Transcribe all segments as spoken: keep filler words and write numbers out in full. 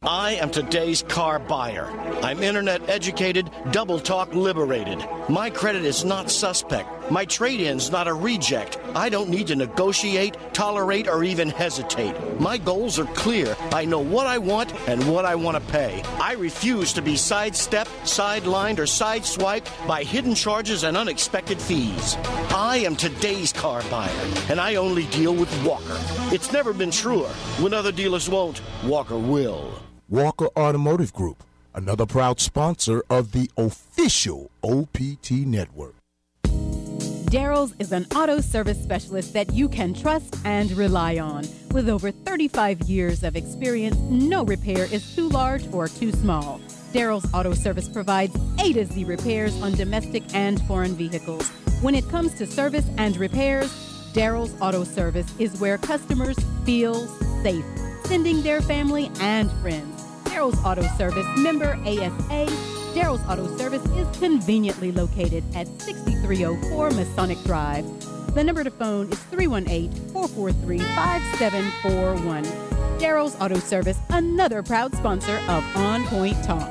I am today's car buyer. I'm internet educated, double talk liberated. My credit is not suspect. My trade-in's not a reject. I don't need to negotiate, tolerate, or even hesitate. My goals are clear. I know what I want and what I want to pay. I refuse to be sidestepped, sidelined, or sideswiped by hidden charges and unexpected fees. I am today's car buyer, and I only deal with Walker. It's never been truer. When other dealers won't, Walker will. Walker Automotive Group, another proud sponsor of the official O P T Network. Daryl's is an auto service specialist that you can trust and rely on. With over thirty-five years of experience, no repair is too large or too small. Daryl's Auto Service provides A to Z repairs on domestic and foreign vehicles. When it comes to service and repairs, Daryl's Auto Service is where customers feel safe, sending their family and friends. Daryl's Auto Service, member A S A. Daryl's Auto Service is conveniently located at sixty-three oh four Masonic Drive. The number to phone is three one eight, four four three, five seven four one. Daryl's Auto Service, another proud sponsor of On Point Talk.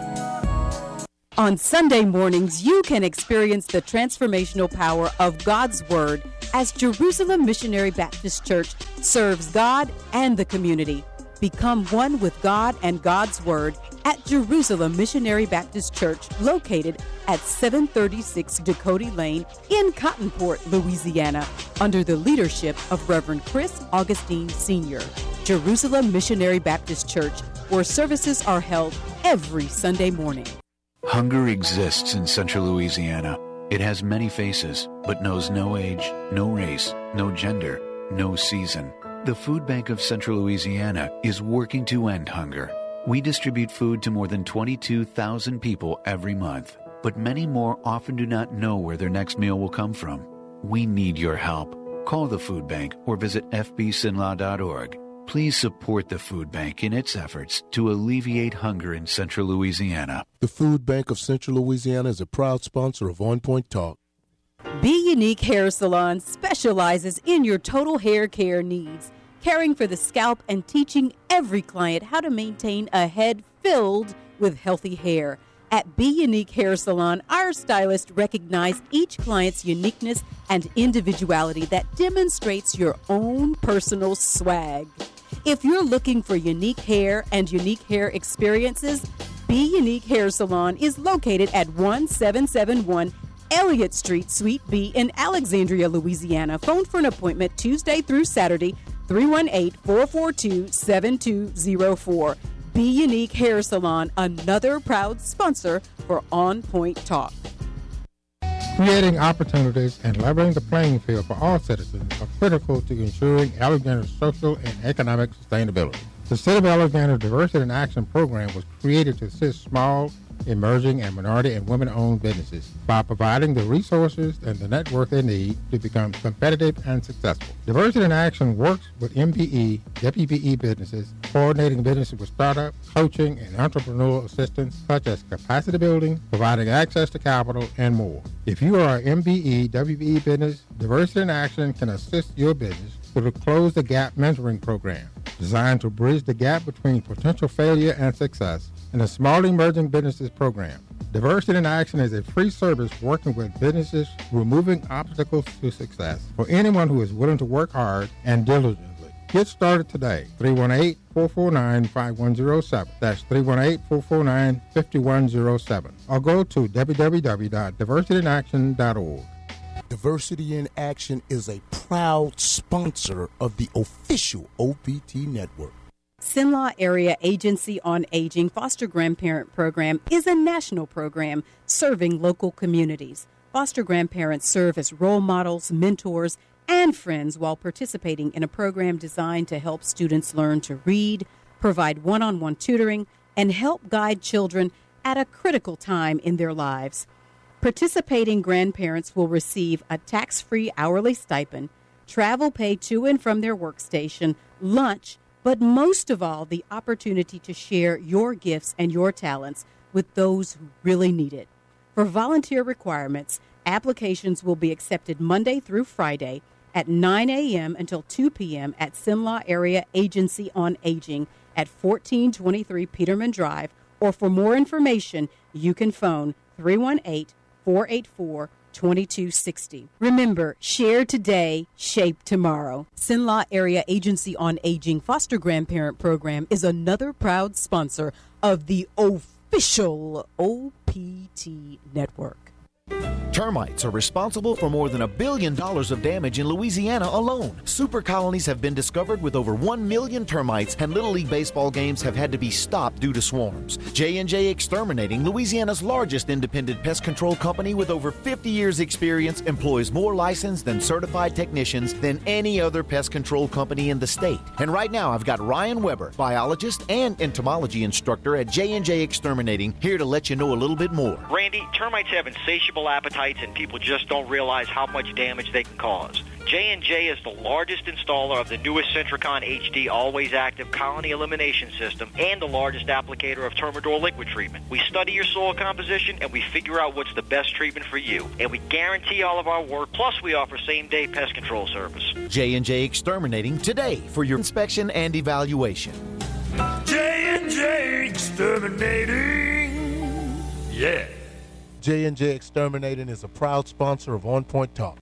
On Sunday mornings, you can experience the transformational power of God's Word as Jerusalem Missionary Baptist Church serves God and the community. Become one with God and God's Word at Jerusalem Missionary Baptist Church, located at seven thirty-six Dakota Lane in Cottonport, Louisiana, under the leadership of Reverend Chris Augustine Senior Jerusalem Missionary Baptist Church, where services are held every Sunday morning. Hunger exists in central Louisiana. It has many faces, but knows no age, no race, no gender, no season. The Food Bank of Central Louisiana is working to end hunger. We distribute food to more than twenty-two thousand people every month, but many more often do not know where their next meal will come from. We need your help. Call the Food Bank or visit f b sinlaw dot org. Please support the Food Bank in its efforts to alleviate hunger in Central Louisiana. The Food Bank of Central Louisiana is a proud sponsor of On Point Talk. Be Unique Hair Salon specializes in your total hair care needs, caring for the scalp and teaching every client how to maintain a head filled with healthy hair. At Be Unique Hair Salon, our stylists recognize each client's uniqueness and individuality that demonstrates your own personal swag. If you're looking for unique hair and unique hair experiences, Be Unique Hair Salon is located at one seven seven one Elliott Street, Suite B in Alexandria, Louisiana. Phone for an appointment Tuesday through Saturday, three one eight, four four two, seven two zero four. Be Unique Hair Salon, another proud sponsor for On Point Talk. Creating opportunities and leveling the playing field for all citizens are critical to ensuring Alexander's social and economic sustainability. The City of Alexander Diversity in Action program was created to assist small, emerging, and minority and women-owned businesses by providing the resources and the network they need to become competitive and successful. Diversity in Action works with M B E, W B E businesses, coordinating businesses with startup, coaching, and entrepreneurial assistance such as capacity building, providing access to capital, and more. If you are an M B E, W B E business, Diversity in Action can assist your business through the Close the Gap mentoring program, designed to bridge the gap between potential failure and success, and the Small Emerging Businesses Program. Diversity in Action is a free service working with businesses removing obstacles to success for anyone who is willing to work hard and diligently. Get started today. three one eight, four four nine, five one zero seven. That's three one eight, four four nine, five one zero seven. Or go to w w w dot diversity in action dot org. Diversity in Action is a proud sponsor of the official O P T Network. Sinlaw Area Agency on Aging Foster Grandparent Program is a national program serving local communities. Foster grandparents serve as role models, mentors, and friends while participating in a program designed to help students learn to read, provide one-on-one tutoring, and help guide children at a critical time in their lives. Participating grandparents will receive a tax-free hourly stipend, travel pay to and from their workstation, lunch, but most of all, the opportunity to share your gifts and your talents with those who really need it. For volunteer requirements, applications will be accepted Monday through Friday at nine a.m. until two p.m. at Sinlaw Area Agency on Aging at fourteen twenty-three Peterman Drive, or for more information, you can phone three one eight, four eight four, two two six zero. Remember, share today, shape tomorrow. Sinlaw Area Agency on Aging Foster Grandparent Program is another proud sponsor of the official O P T Network. Termites are responsible for more than a billion dollars of damage in Louisiana alone. Super colonies have been discovered with over one million termites, and Little League baseball games have had to be stopped due to swarms. J and J Exterminating, Louisiana's largest independent pest control company with over fifty years experience, employs more licensed and certified technicians than any other pest control company in the state. And right now I've got Ryan Weber, biologist and entomology instructor at J and J Exterminating, here to let you know a little bit more. Randy, termites have insatiable appetites, and people just don't realize how much damage they can cause. J and J is the largest installer of the newest Centricon H D always active colony elimination system and the largest applicator of Termador liquid treatment. We study your soil composition and we figure out what's the best treatment for you. And we guarantee all of our work, plus we offer same-day pest control service. J and J Exterminating today for your inspection and evaluation. J and J Exterminating. Yeah. J and J Exterminating is a proud sponsor of On Point Talk.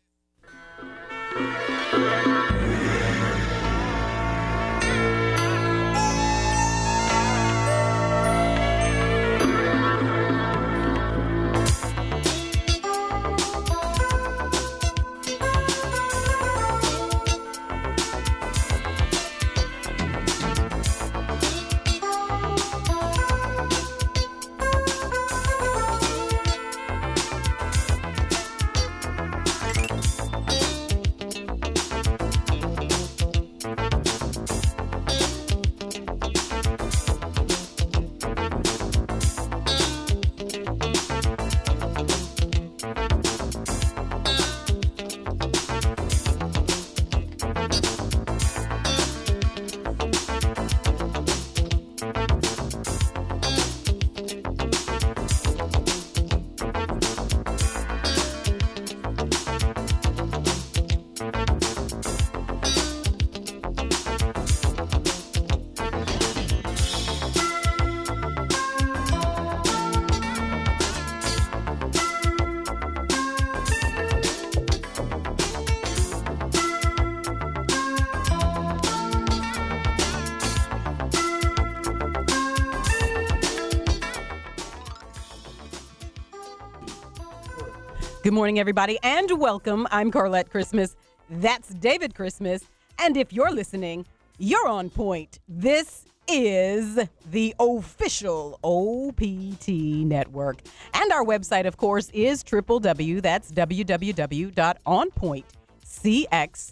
Good morning, everybody, and welcome. I'm Carlette Christmas. That's David Christmas. And if you're listening, you're on point. This is the official O P T Network. And our website, of course, is w w w. That's w w w dot on point c x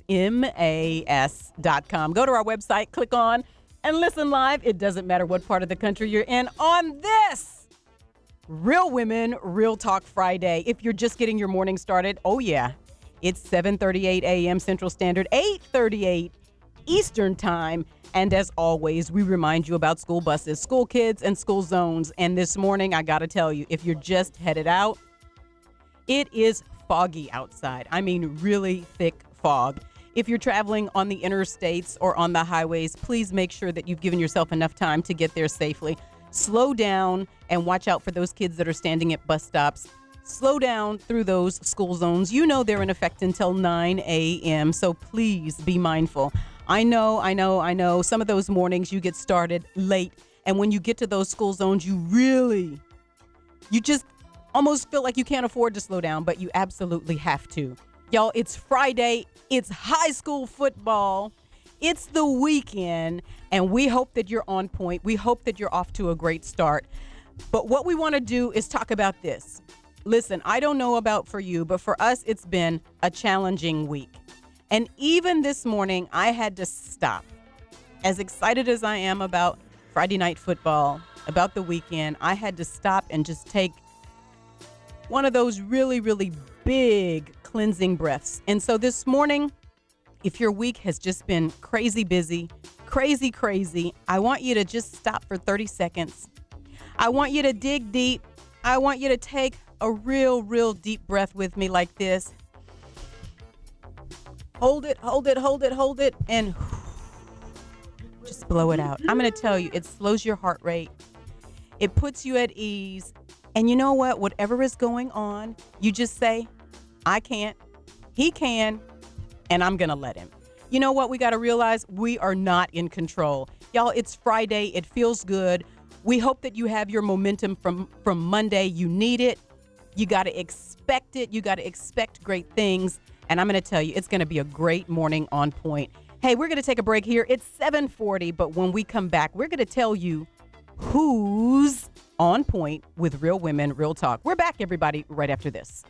mas dot com. Go to our website, click on, and listen live. It doesn't matter what part of the country you're in on this Real Women, Real Talk Friday. If you're just getting your morning started, oh yeah, it's seven thirty-eight a.m. Central Standard, eight thirty-eight Eastern Time. And as always, we remind you about school buses, school kids, and school zones. And this morning, I got to tell you, if you're just headed out, it is foggy outside. I mean, really thick fog. If you're traveling on the interstates or on the highways, please make sure that you've given yourself enough time to get there safely. Slow down and watch out for those kids that are standing at bus stops. Slow down through those school zones. You know they're in effect until nine a.m., so please be mindful. I know, I know, I know. Some of those mornings you get started late, and when you get to those school zones, you really, you just almost feel like you can't afford to slow down, but you absolutely have to. Y'all, it's Friday. It's high school football. It's the weekend, and we hope that you're on point. We hope that you're off to a great start. But what we want to do is talk about this. Listen, I don't know about for you, but for us, it's been a challenging week. And even this morning, I had to stop. As excited as I am about Friday night football, about the weekend, I had to stop and just take one of those really, really big cleansing breaths. And so this morning, if your week has just been crazy busy, crazy, crazy, I want you to just stop for thirty seconds. I want you to dig deep. I want you to take a real, real deep breath with me like this. Hold it, hold it, hold it, hold it, and Just blow it out. I'm going to tell you, it slows your heart rate. It puts you at ease. And you know what? Whatever is going on, you just say, I can't, he can, and I'm going to let him. You know what? We got to realize we are not in control. Y'all, it's Friday. It feels good. We hope that you have your momentum from, from Monday. You need it. You got to expect it. You got to expect great things. And I'm going to tell you, it's going to be a great morning on point. Hey, we're going to take a break here. It's seven forty, but when we come back, we're going to tell you who's on point with Real Women, Real Talk. We're back, everybody, right after this.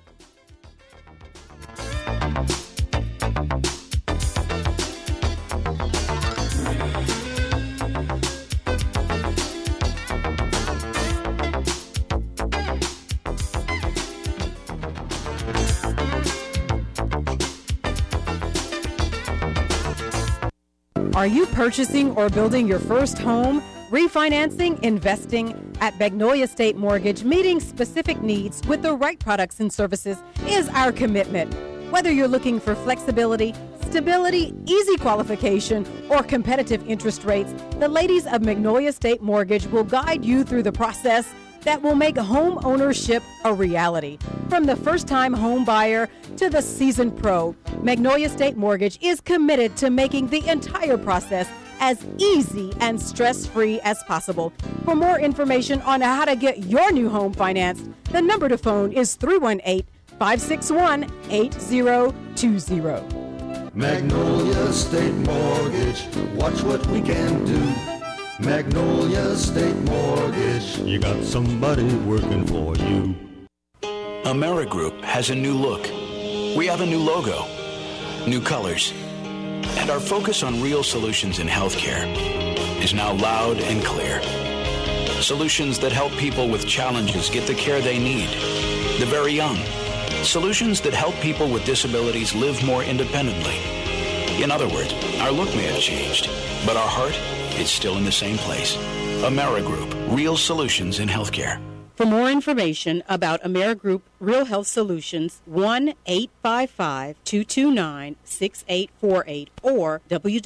Are you purchasing or building your first home? Refinancing, investing at Magnolia State Mortgage, meeting specific needs with the right products and services is our commitment. Whether you're looking for flexibility, stability, easy qualification, or competitive interest rates, the ladies of Magnolia State Mortgage will guide you through the process that will make home ownership a reality. From the first-time home buyer to the seasoned pro, Magnolia State Mortgage is committed to making the entire process as easy and stress-free as possible. For more information on how to get your new home financed, the number to phone is three one eight, five six one, eight zero two zero. Magnolia State Mortgage, watch what we can do. Magnolia State Mortgage, you got somebody working for you. AmeriGroup has a new look. We have a new logo, new colors, and our focus on real solutions in healthcare is now loud and clear. Solutions that help people with challenges get the care they need, the very young. Solutions that help people with disabilities live more independently. In other words, our look may have changed, but our heart is still in the same place. AmeriGroup, real solutions in healthcare. For more information about AmeriGroup Real Health Solutions, one eight five five, two two nine, six eight four eight or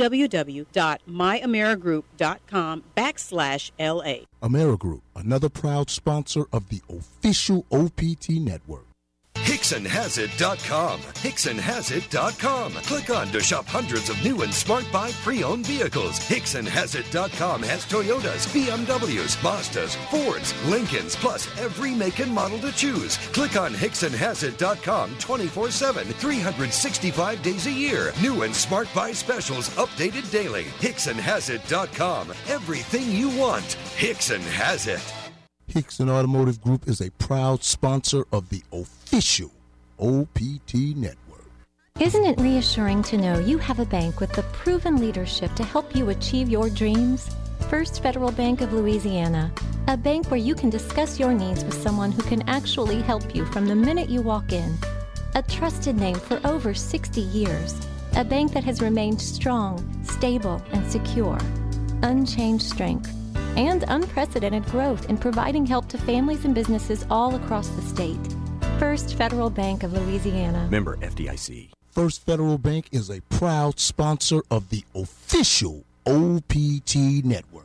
www.myamerigroup.com backslash LA. AmeriGroup, another proud sponsor of the official O P T network. Hickson Has It dot com. Hickson Has It dot com. Click on to shop hundreds of new and smart buy pre-owned vehicles. Hickson Has It dot com has Toyotas, B M Ws, Mazdas, Fords, Lincolns, plus every make and model to choose. Click on Hickson Has It dot com twenty-four seven, three hundred sixty-five days a year. New and smart buy specials updated daily. Hickson Has It dot com. Everything you want. Hickson has it. Hickson Automotive Group is a proud sponsor of the official O P T network. Isn't it reassuring to know you have a bank with the proven leadership to help you achieve your dreams? First Federal Bank of Louisiana, a bank where you can discuss your needs with someone who can actually help you from the minute you walk in. A trusted name for over sixty years, a bank that has remained strong, stable, and secure. Unchanged strength and unprecedented growth in providing help to families and businesses all across the state. First Federal Bank of Louisiana. Member F D I C. First Federal Bank is a proud sponsor of the official O P T network.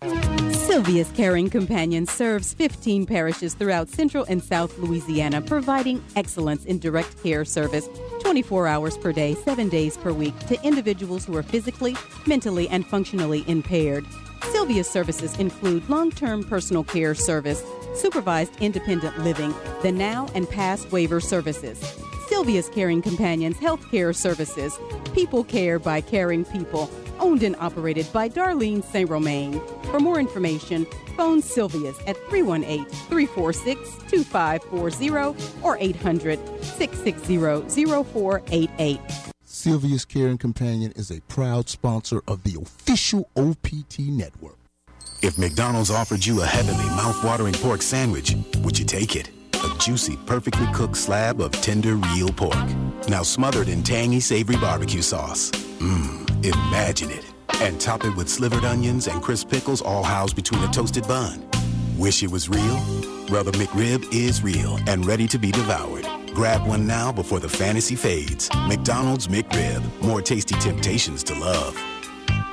Sylvia's Caring Companion serves fifteen parishes throughout Central and South Louisiana, providing excellence in direct care service twenty-four hours per day, seven days per week to individuals who are physically, mentally, and functionally impaired. Sylvia's services include long-term personal care service, supervised independent living, the now and past waiver services. Sylvia's Caring Companions Healthcare Services, people care by caring people, owned and operated by Darlene Saint Romain. For more information, phone Sylvia's at three one eight, three four six, two five four zero or eight hundred, six six zero, zero four eight eight. Sylvia's Caring Companion is a proud sponsor of the official O P T network. If McDonald's offered you a heavenly, mouth-watering pork sandwich, would you take it? A juicy, perfectly cooked slab of tender, real pork. Now smothered in tangy, savory barbecue sauce. Mmm, imagine it. And top it with slivered onions and crisp pickles all housed between a toasted bun. Wish it was real? Well, the McRib is real and ready to be devoured. Grab one now before the fantasy fades. McDonald's McRib. More tasty temptations to love.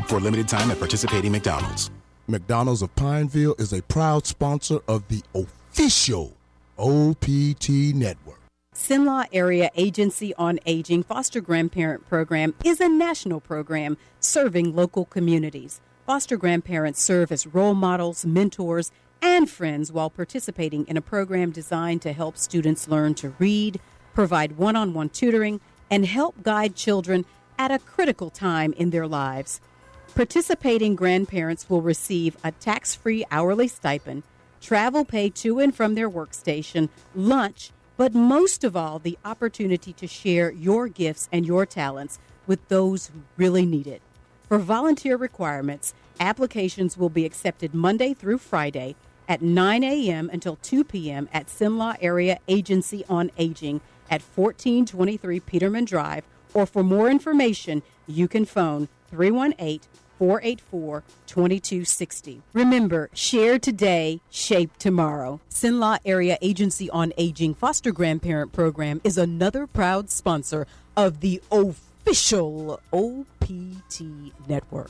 for a limited time at participating McDonald's. McDonald's of Pineville is a proud sponsor of the official O P T Network. Sinlaw Area Agency on Aging Foster Grandparent Program is a national program serving local communities. Foster grandparents serve as role models, mentors, and friends while participating in a program designed to help students learn to read, provide one-on-one tutoring, and help guide children at a critical time in their lives. Participating grandparents will receive a tax-free hourly stipend, travel pay to and from their workstation, lunch, but most of all, the opportunity to share your gifts and your talents with those who really need it. For volunteer requirements, applications will be accepted Monday through Friday at nine a.m. until two p.m. at Sinlaw Area Agency on Aging at fourteen twenty-three Peterman Drive, or for more information, you can phone three one eight, four eight four, two two six zero. Remember, share today, shape tomorrow. Sinlaw Area Agency on Aging Foster Grandparent Program is another proud sponsor of the official O P T Network.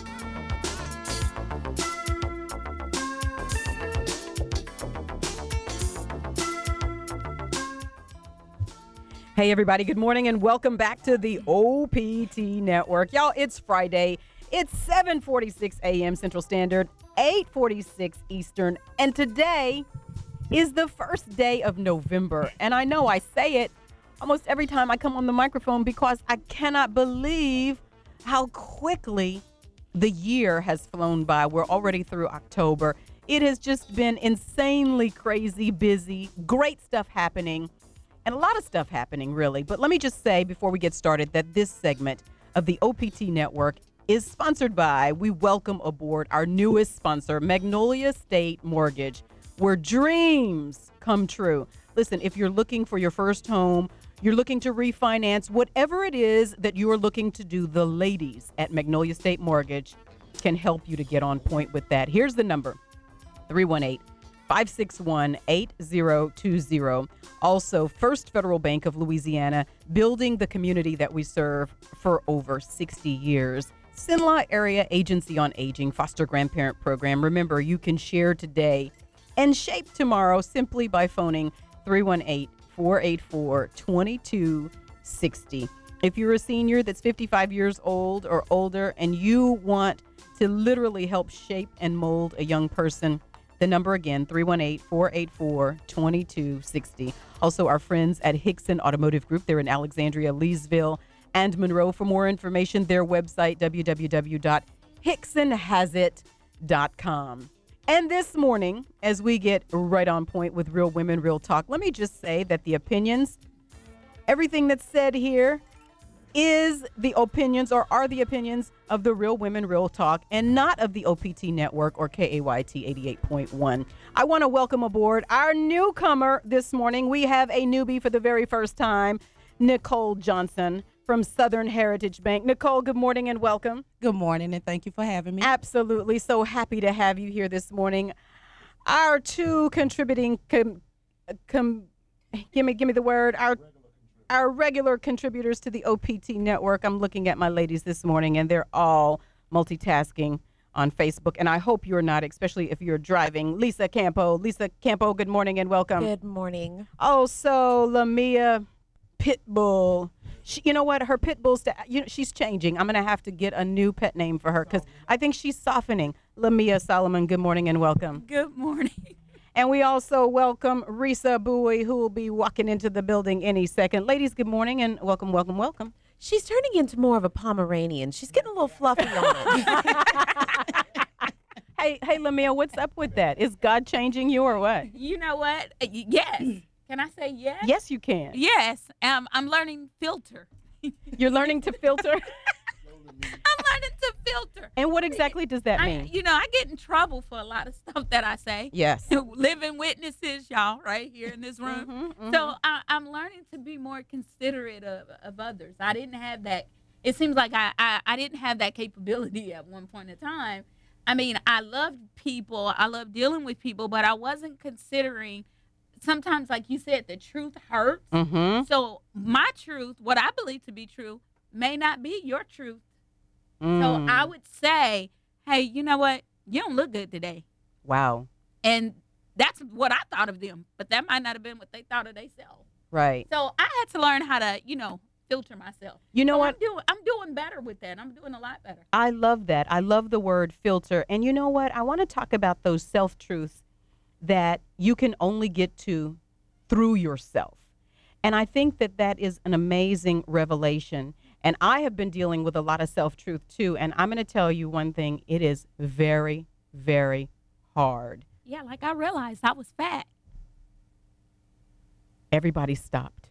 Hey, everybody. Good morning and welcome back to the O P T Network. Y'all, it's Friday. It's seven forty-six a.m. Central Standard, eight forty-six Eastern, and today is the first day of November. And I know I say it almost every time I come on the microphone because I cannot believe how quickly the year has flown by. We're already through October. It has just been insanely crazy, busy, great stuff happening. And a lot of stuff happening, really. But let me just say before we get started that this segment of the O P T Network is sponsored by, we welcome aboard our newest sponsor, Magnolia State Mortgage, where dreams come true. Listen, if you're looking for your first home, you're looking to refinance, whatever it is that you are looking to do, the ladies at Magnolia State Mortgage can help you to get on point with that. Here's the number, three one eight, five six one, eight zero two zero. Also, First Federal Bank of Louisiana, building the community that we serve for over sixty years. Sinlaw Area Agency on Aging Foster Grandparent Program. Remember, you can share today and shape tomorrow simply by phoning three one eight, four eight four, two two six zero. If you're a senior that's fifty-five years old or older and you want to literally help shape and mold a young person, the number again, three one eight, four eight four, two two six zero. Also, our friends at Hickson Automotive Group. They're in Alexandria, Leesville, and Monroe. For more information, their website, w w w dot hickson has it dot com. And this morning, as we get right on point with Real Women, Real Talk, let me just say that the opinions, everything that's said here is the opinions or are the opinions of the Real Women, Real Talk and not of the O P T Network or K A Y T eighty-eight point one. I want to welcome aboard our newcomer this morning. We have a newbie for the very first time, Nicole Johnson from Southern Heritage Bank. Nicole, good morning and welcome. Good morning, and thank you for having me. Absolutely. So happy to have you here this morning. Our two contributing, com, com, give me, give me the word, our Our regular contributors to the O P T Network. I'm looking at my ladies this morning, and they're all multitasking on Facebook. And I hope you're not, especially if you're driving. Lisa Campo. Lisa Campo, good morning and welcome. Good morning. Also, Lamia Pitbull. She, you know what? Her Pitbull's, you know, she's changing. I'm going to have to get a new pet name for her because I think she's softening. Lamia Solomon, good morning and welcome. Good morning. And we also welcome Risa Bowie, who will be walking into the building any second. Ladies, good morning and welcome, welcome, welcome. She's turning into more of a Pomeranian. She's getting a little fluffy on it. hey, hey, Lamia, what's up with that? Is God changing you or what? You know what? Uh, yes. Can I say yes? Yes, you can. Yes. Um, I'm learning filter. You're learning to filter? I'm learning to filter. And what exactly does that mean? I, you know, I get in trouble for a lot of stuff that I say. Yes. Living witnesses, y'all, right here in this room. Mm-hmm, mm-hmm. So I, I'm learning to be more considerate of, of others. I didn't have that. It seems like I, I, I didn't have that capability at one point in time. I mean, I loved people. I loved dealing with people, but I wasn't considering sometimes, like you said, the truth hurts. Mm-hmm. So my truth, what I believe to be true, may not be your truth. Mm. So I would say, hey, you know what? You don't look good today. Wow. And that's what I thought of them, but that might not have been what they thought of themselves. Right. So I had to learn how to, you know, filter myself. You know so what? I'm doing, I'm doing better with that. I'm doing a lot better. I love that. I love the word filter. And you know what? I want to talk about those self-truths that you can only get to through yourself. And I think that that is an amazing revelation. And I have been dealing with a lot of self-truth too. And I'm going to tell you one thing. It is very, very hard. Yeah, like I realized I was fat. Everybody stopped.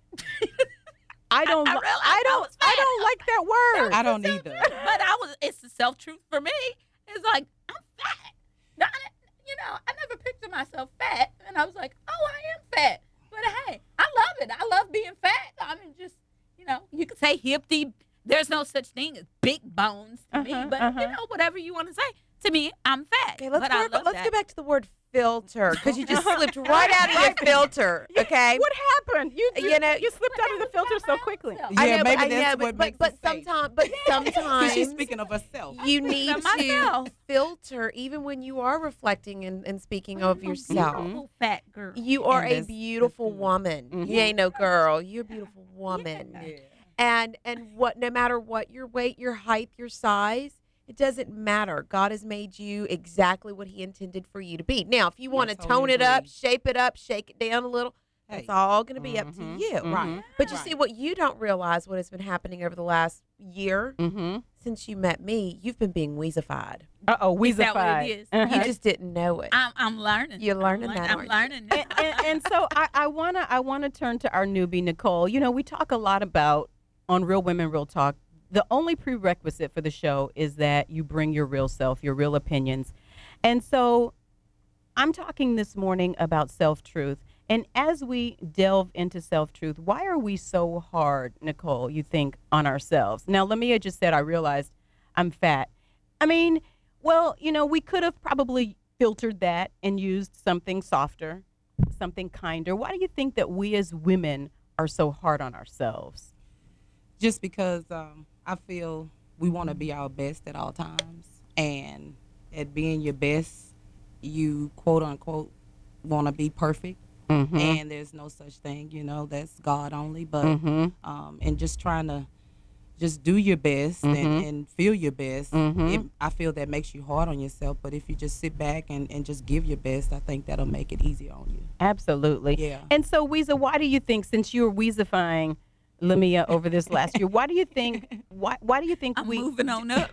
I don't. I, I, li- I don't. I, I don't like that word. I don't either. But I was. It's the self truth for me. It's like I'm fat. Not, you know, I never pictured myself fat, and I was like, oh, I am fat. But hey, I love it. I love being fat. I mean, just you know, you could say hippity. There's no such thing as big bones to Uh-huh, me, but uh-huh. you know, whatever you want to say. To me, I'm fat. Okay, let's but go, I love let's that. go back to the word filter because you just slipped right out of your filter. Okay. What happened? You just, You know- you slipped out of the filter so quickly. Yeah, I know, maybe but, I that's know, what but, makes but, it but safe. sometimes, but sometimes She's speaking of herself. you need of to myself. filter even when you are reflecting and, and speaking of yourself. Beautiful fat girl. You are And a that's- beautiful woman. You ain't no girl. You're a beautiful woman. And and what no matter what your weight, your height, your size, it doesn't matter. God has made you exactly what he intended for you to be. Now, if you want to Yes, totally tone it up, agree. shape it up, shake it down a little, Hey. it's all going to be up to Mhm, you. mhm. Right. But you Right. see, what you don't realize, what has been happening over the last year Mm-hmm. since you met me, you've been being weezified. Uh oh, Is that what it weezified. is? Uh-huh. You just didn't know it. I'm, I'm learning. You're learning I'm that, I'm aren't you? learning. and, and, and so I, I wanna I wanna turn to our newbie Nicole. You know, we talk a lot about on Real Women Real Talk. The only prerequisite for the show is that you bring your real self, your real opinions. And so I'm talking this morning about self-truth. And as we delve into self-truth, why are we so hard, Nicole, you think, on ourselves? Now, Lamia just said, I realized I'm fat. I mean, well, you know, we could have probably filtered that and used something softer, something kinder. Why do you think that we as women are so hard on ourselves? Just because um, I feel we want to be our best at all times, and at being your best, you quote unquote want to be perfect, Mm-hmm. and there's no such thing, you know, that's God only. But Mm-hmm. um, and just trying to just do your best Mhm. and, and feel your best. Mhm. It, I feel that makes you hard on yourself. But if you just sit back and, and just give your best, I think that'll make it easier on you. Absolutely. Yeah. And so, Weezer, why do you think, since you were Weezifying Lamia over this last year, why do you think why why do you think I'm we moving on up.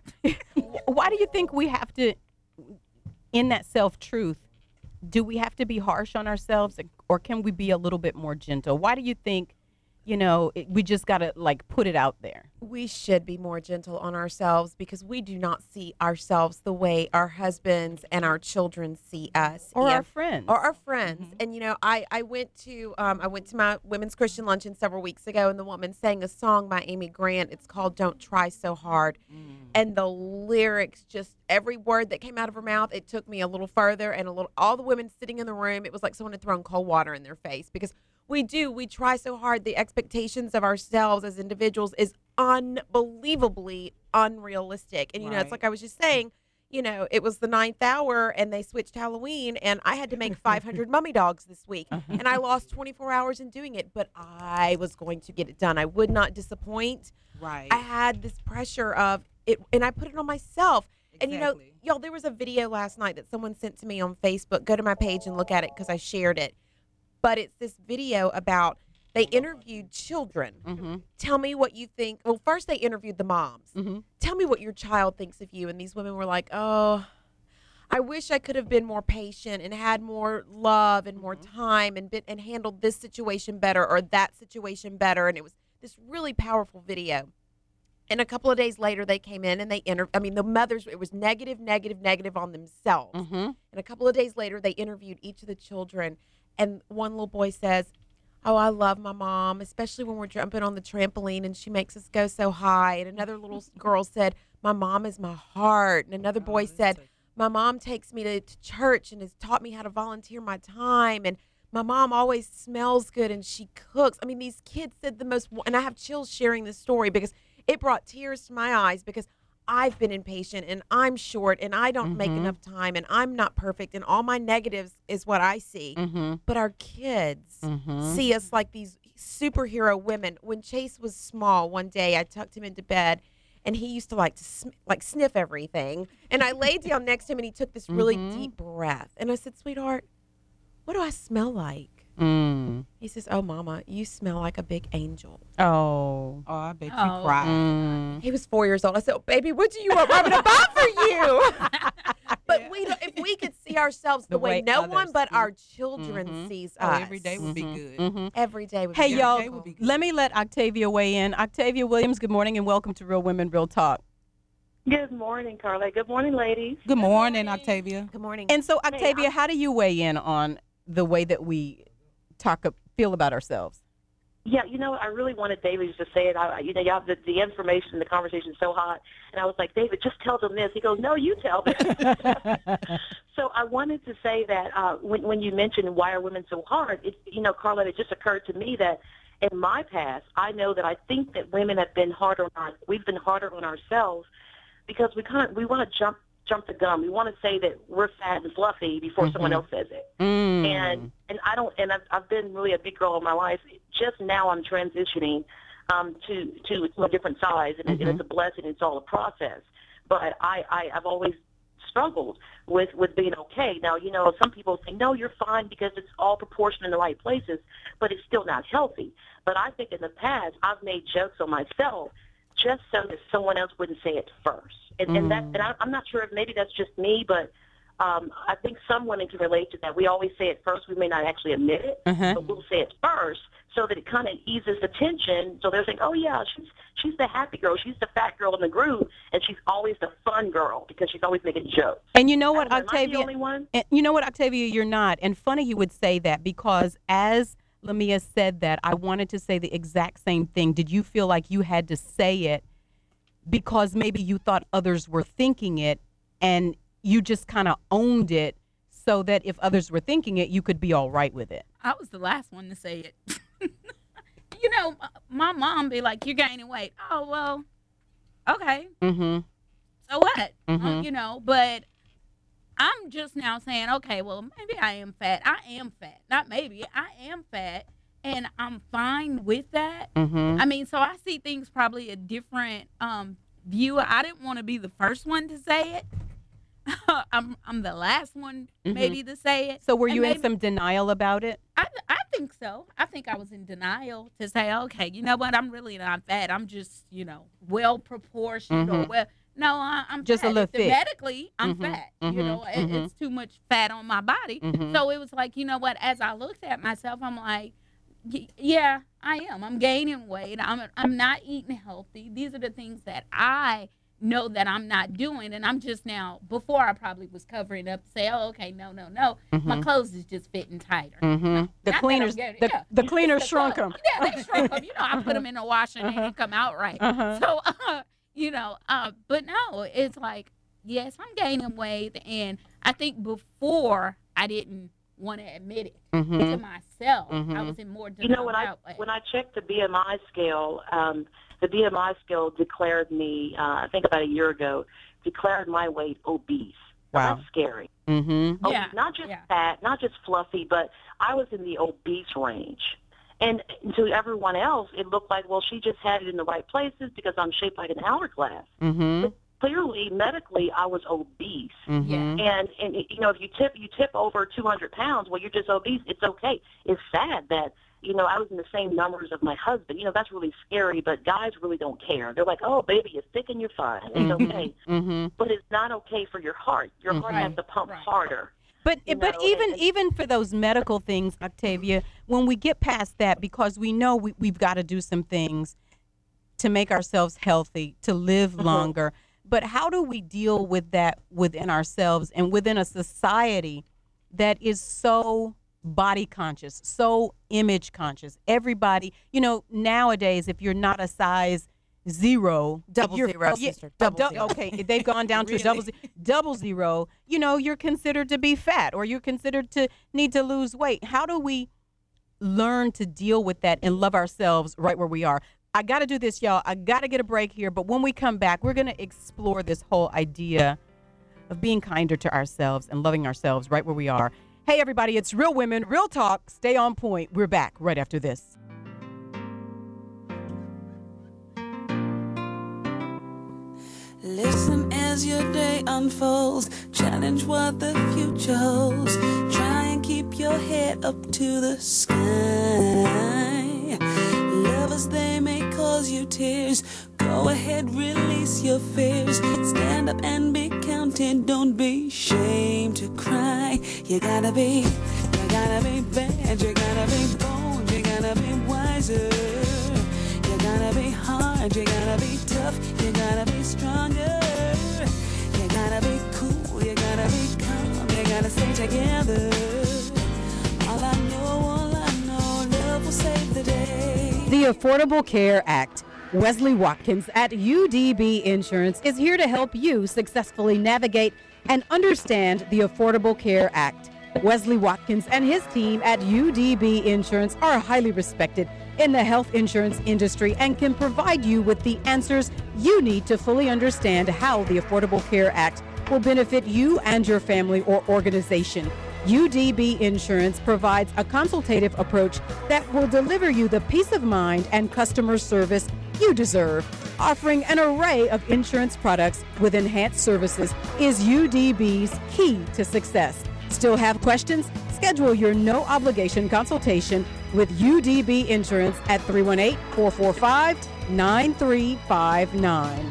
why do you think we have to, in that self-truth, do we have to be harsh on ourselves, or can we be a little bit more gentle? Why do you think, you know, it, we just got to like put it out there? We should be more gentle on ourselves because we do not see ourselves the way our husbands and our children see us, Or our And- friends. or our friends. And you know, I I went to um, I went to my women's Christian luncheon several weeks ago, and the woman sang a song by Amy Grant. It's called "Don't Try So Hard," and the lyrics, just every word that came out of her mouth, it took me a little further, and a little. All the women sitting in the room, it was like someone had thrown cold water in their face because. We do. We try so hard. The expectations of ourselves as individuals is unbelievably unrealistic. And, you know, it's Right. like I was just saying, you know, it was the ninth hour and they switched Halloween and I had to make five hundred mummy dogs this week. And I lost twenty-four hours in doing it, but I was going to get it done. I would not disappoint. Right. I had this pressure of it, and I put it on myself. And, you know, Exactly. y'all, there was a video last night that someone sent to me on Facebook. Go to my page and look at it because I shared it. But it's this video about they interviewed children. Mm-hmm. Tell me what you think. Well, first they interviewed the moms. Mm-hmm. Tell me what your child thinks of you. And these women were like, oh, I wish I could have been more patient and had more love and more time and been, and handled this situation better or that situation better. And it was this really powerful video. And a couple of days later, they came in and they inter. I mean, the mothers, it was negative, negative, negative on themselves. Mm-hmm. And a couple of days later, they interviewed each of the children. And one little boy says, oh, I love my mom, especially when we're jumping on the trampoline and she makes us go so high. And another little girl said, my mom is my heart. And another boy said, my mom takes me to, to church and has taught me how to volunteer my time. And my mom always smells good and she cooks. I mean, these kids said the most, and I have chills sharing this story because it brought tears to my eyes because I've been impatient and I'm short and I don't mm-hmm. make enough time and I'm not perfect and all my negatives is what I see. Mm-hmm. But our kids mm-hmm. see us like these superhero women. When Chase was small, one day I tucked him into bed and he used to like to sm- like sniff everything. And I laid down next to him and he took this really mm-hmm. deep breath. And I said, sweetheart, what do I smell like? Mm. He says, oh, Mama, you smell like a big angel. Oh. Oh, I bet you Oh. cried. Mm. He was four years old. I said, oh, baby, what do you want Robin to buy for you? But yeah. we, don't, if we could see ourselves the, the way, way no one but see. Our children mm-hmm. sees oh, us. Every day would mm-hmm. be good. Mm-hmm. Every day would hey, be good. Hey, y'all, y'all, let me let Octavia weigh in. Octavia Williams, good morning and welcome to Real Women, Real Talk. Good morning, Carla. Good morning, ladies. Good morning, Octavia. Good morning. And so, Octavia, hey, how do you weigh in on the way that we talk, feel about ourselves? Yeah, you know, I really wanted David to say it. I, you know, y'all, the, the information, the conversation is so hot. And I was like, David, just tell them this. He goes, no, you tell them. So I wanted to say that uh, when, when you mentioned why are women so hard, it, you know, Carla, it just occurred to me that in my past, I know that I think that women have been harder on our, we've been harder on ourselves because we kind of, we want to jump jump the gun. We want to say that we're fat and fluffy before mm-hmm. someone else says it. Mm. And and I don't. And I've, I've been really a big girl in my life. Just now, I'm transitioning um, to to a different size, and, mm-hmm. and it's a blessing. It's all a process. But I, I I've always struggled with with being okay. Now, you know, some people say no, you're fine because it's all proportioned in the right places, but it's still not healthy. But I think in the past, I've made jokes on myself just so that someone else wouldn't say it first. And, mm. and that, and I, I'm not sure if maybe that's just me, but um, I think some women can relate to that. We always say it first. We may not actually admit it, uh-huh. but we'll say it first so that it kind of eases the tension. So they're saying, oh, yeah, she's she's the happy girl. She's the fat girl in the group, and she's always the fun girl because she's always making jokes. And you know what, know, Octavia? Am I the only one? And you know what, Octavia? You're not. And funny you would say that because as Lamia said that, I wanted to say the exact same thing. Did you feel like you had to say it because maybe you thought others were thinking it and you just kind of owned it so that if others were thinking it, you could be all right with it? I was the last one to say it. You know, my mom be like, you're gaining weight. Oh, well, okay. Mm-hmm. So what? Mm-hmm. Um, you know, but I'm just now saying, okay, well, maybe I am fat. I am fat. Not maybe. I am fat. And I'm fine with that. Mm-hmm. I mean, so I see things probably a different um, view. I didn't want to be the first one to say it. I'm I'm the last one Mm-hmm. maybe to say it. So were And you maybe, in some denial about it? I, I think so. I think I was in denial to say, okay, you know what? I'm really not fat. I'm just, you know, well proportioned Mm-hmm. or well. No, I, I'm Just a fat. little thick. Medically, I'm Mhm, fat. mhm, You know, it, mhm. it's too much fat on my body. Mhm. So it was like, you know what? As I looked at myself, I'm like, y- yeah, I am. I'm gaining weight. I'm I'm not eating healthy. These are the things that I know that I'm not doing, and I'm just now. Before I probably was covering up to say, oh, okay, no, no, no. My Mhm. cleans is just fitting tighter. Mm-hmm. The Not that I'm cleaners, getting- the, yeah. the cleaners The shrunk clothes. them. Yeah, they shrunk them. You know, I put them in the washer and they didn't come out right. Uh-huh. So, uh, you know, uh, but no, it's like, yes, I'm gaining weight, and I think before I didn't want to admit it Mhm. to myself. I Mhm. was in more You denial know, when I that way. when I checked the B M I scale, um, the B M I scale declared me, uh, I think about a year ago, declared my weight obese. Now, Wow. that's scary. Mm-hmm. Obese, Yeah, not just yeah. fat, not just fluffy, but I was in the obese range. And to everyone else, it looked like, well, she just had it in the right places because I'm shaped like an hourglass. Mm-hmm. But clearly, medically, I was obese. Mm-hmm. Yeah. And and you know, if you tip you tip over two hundred pounds, well, you're just obese. It's okay. It's sad that you know I was in the same numbers of my husband. You know, that's really scary. But guys really don't care. They're like, oh, baby, you're thick and you're fine. It's Mhm. okay. Mm-hmm. But it's not okay for your heart. Your heart has Right, to pump right. harder. But You but know, even and- even for those medical things, Octavia, when we get past that, because we know we, we've got to do some things to make ourselves healthy, to live longer. But how do we deal with that within ourselves and within a society that is so body conscious, so image conscious? Everybody, you know, nowadays, if you're not a size zero, Double you're- zero, yeah, sister, a double dou- zero. Okay, they've gone down to a double, ze- double zero. You know, you're considered to be fat, or you're considered to need to lose weight. How do we learn to deal with that and love ourselves right where we are? I got to do this, y'all. I got to get a break here. But when we come back, we're going to explore this whole idea of being kinder to ourselves and loving ourselves right where we are. Hey, everybody, it's Real Women, Real Talk. Stay on point. We're back right after this. Listen as your day unfolds. Challenge what the future holds. Try and keep your head up to the sky. Lovers, they may cause you tears. Go ahead, release your fears. Stand up and be counted. Don't be ashamed to cry. You gotta be, you gotta be bad. You gotta be bold. You gotta be wiser. You gotta be hard, you gotta be tough, you gotta be stronger. You gotta be cool, you gotta be calm, you gotta stay together. All I know, all I know, love will save the day. The Affordable Care Act. Wesley Watkins at U D B Insurance is here to help you successfully navigate and understand the Affordable Care Act. Wesley Watkins and his team at U D B Insurance are highly respected in the health insurance industry and can provide you with the answers you need to fully understand how the Affordable Care Act will benefit you and your family or organization. U D B Insurance provides a consultative approach that will deliver you the peace of mind and customer service you deserve. Offering an array of insurance products with enhanced services is U D B's key to success. Still have questions? Schedule your no-obligation consultation with U D B Insurance at three one eight, four four five, nine three five nine.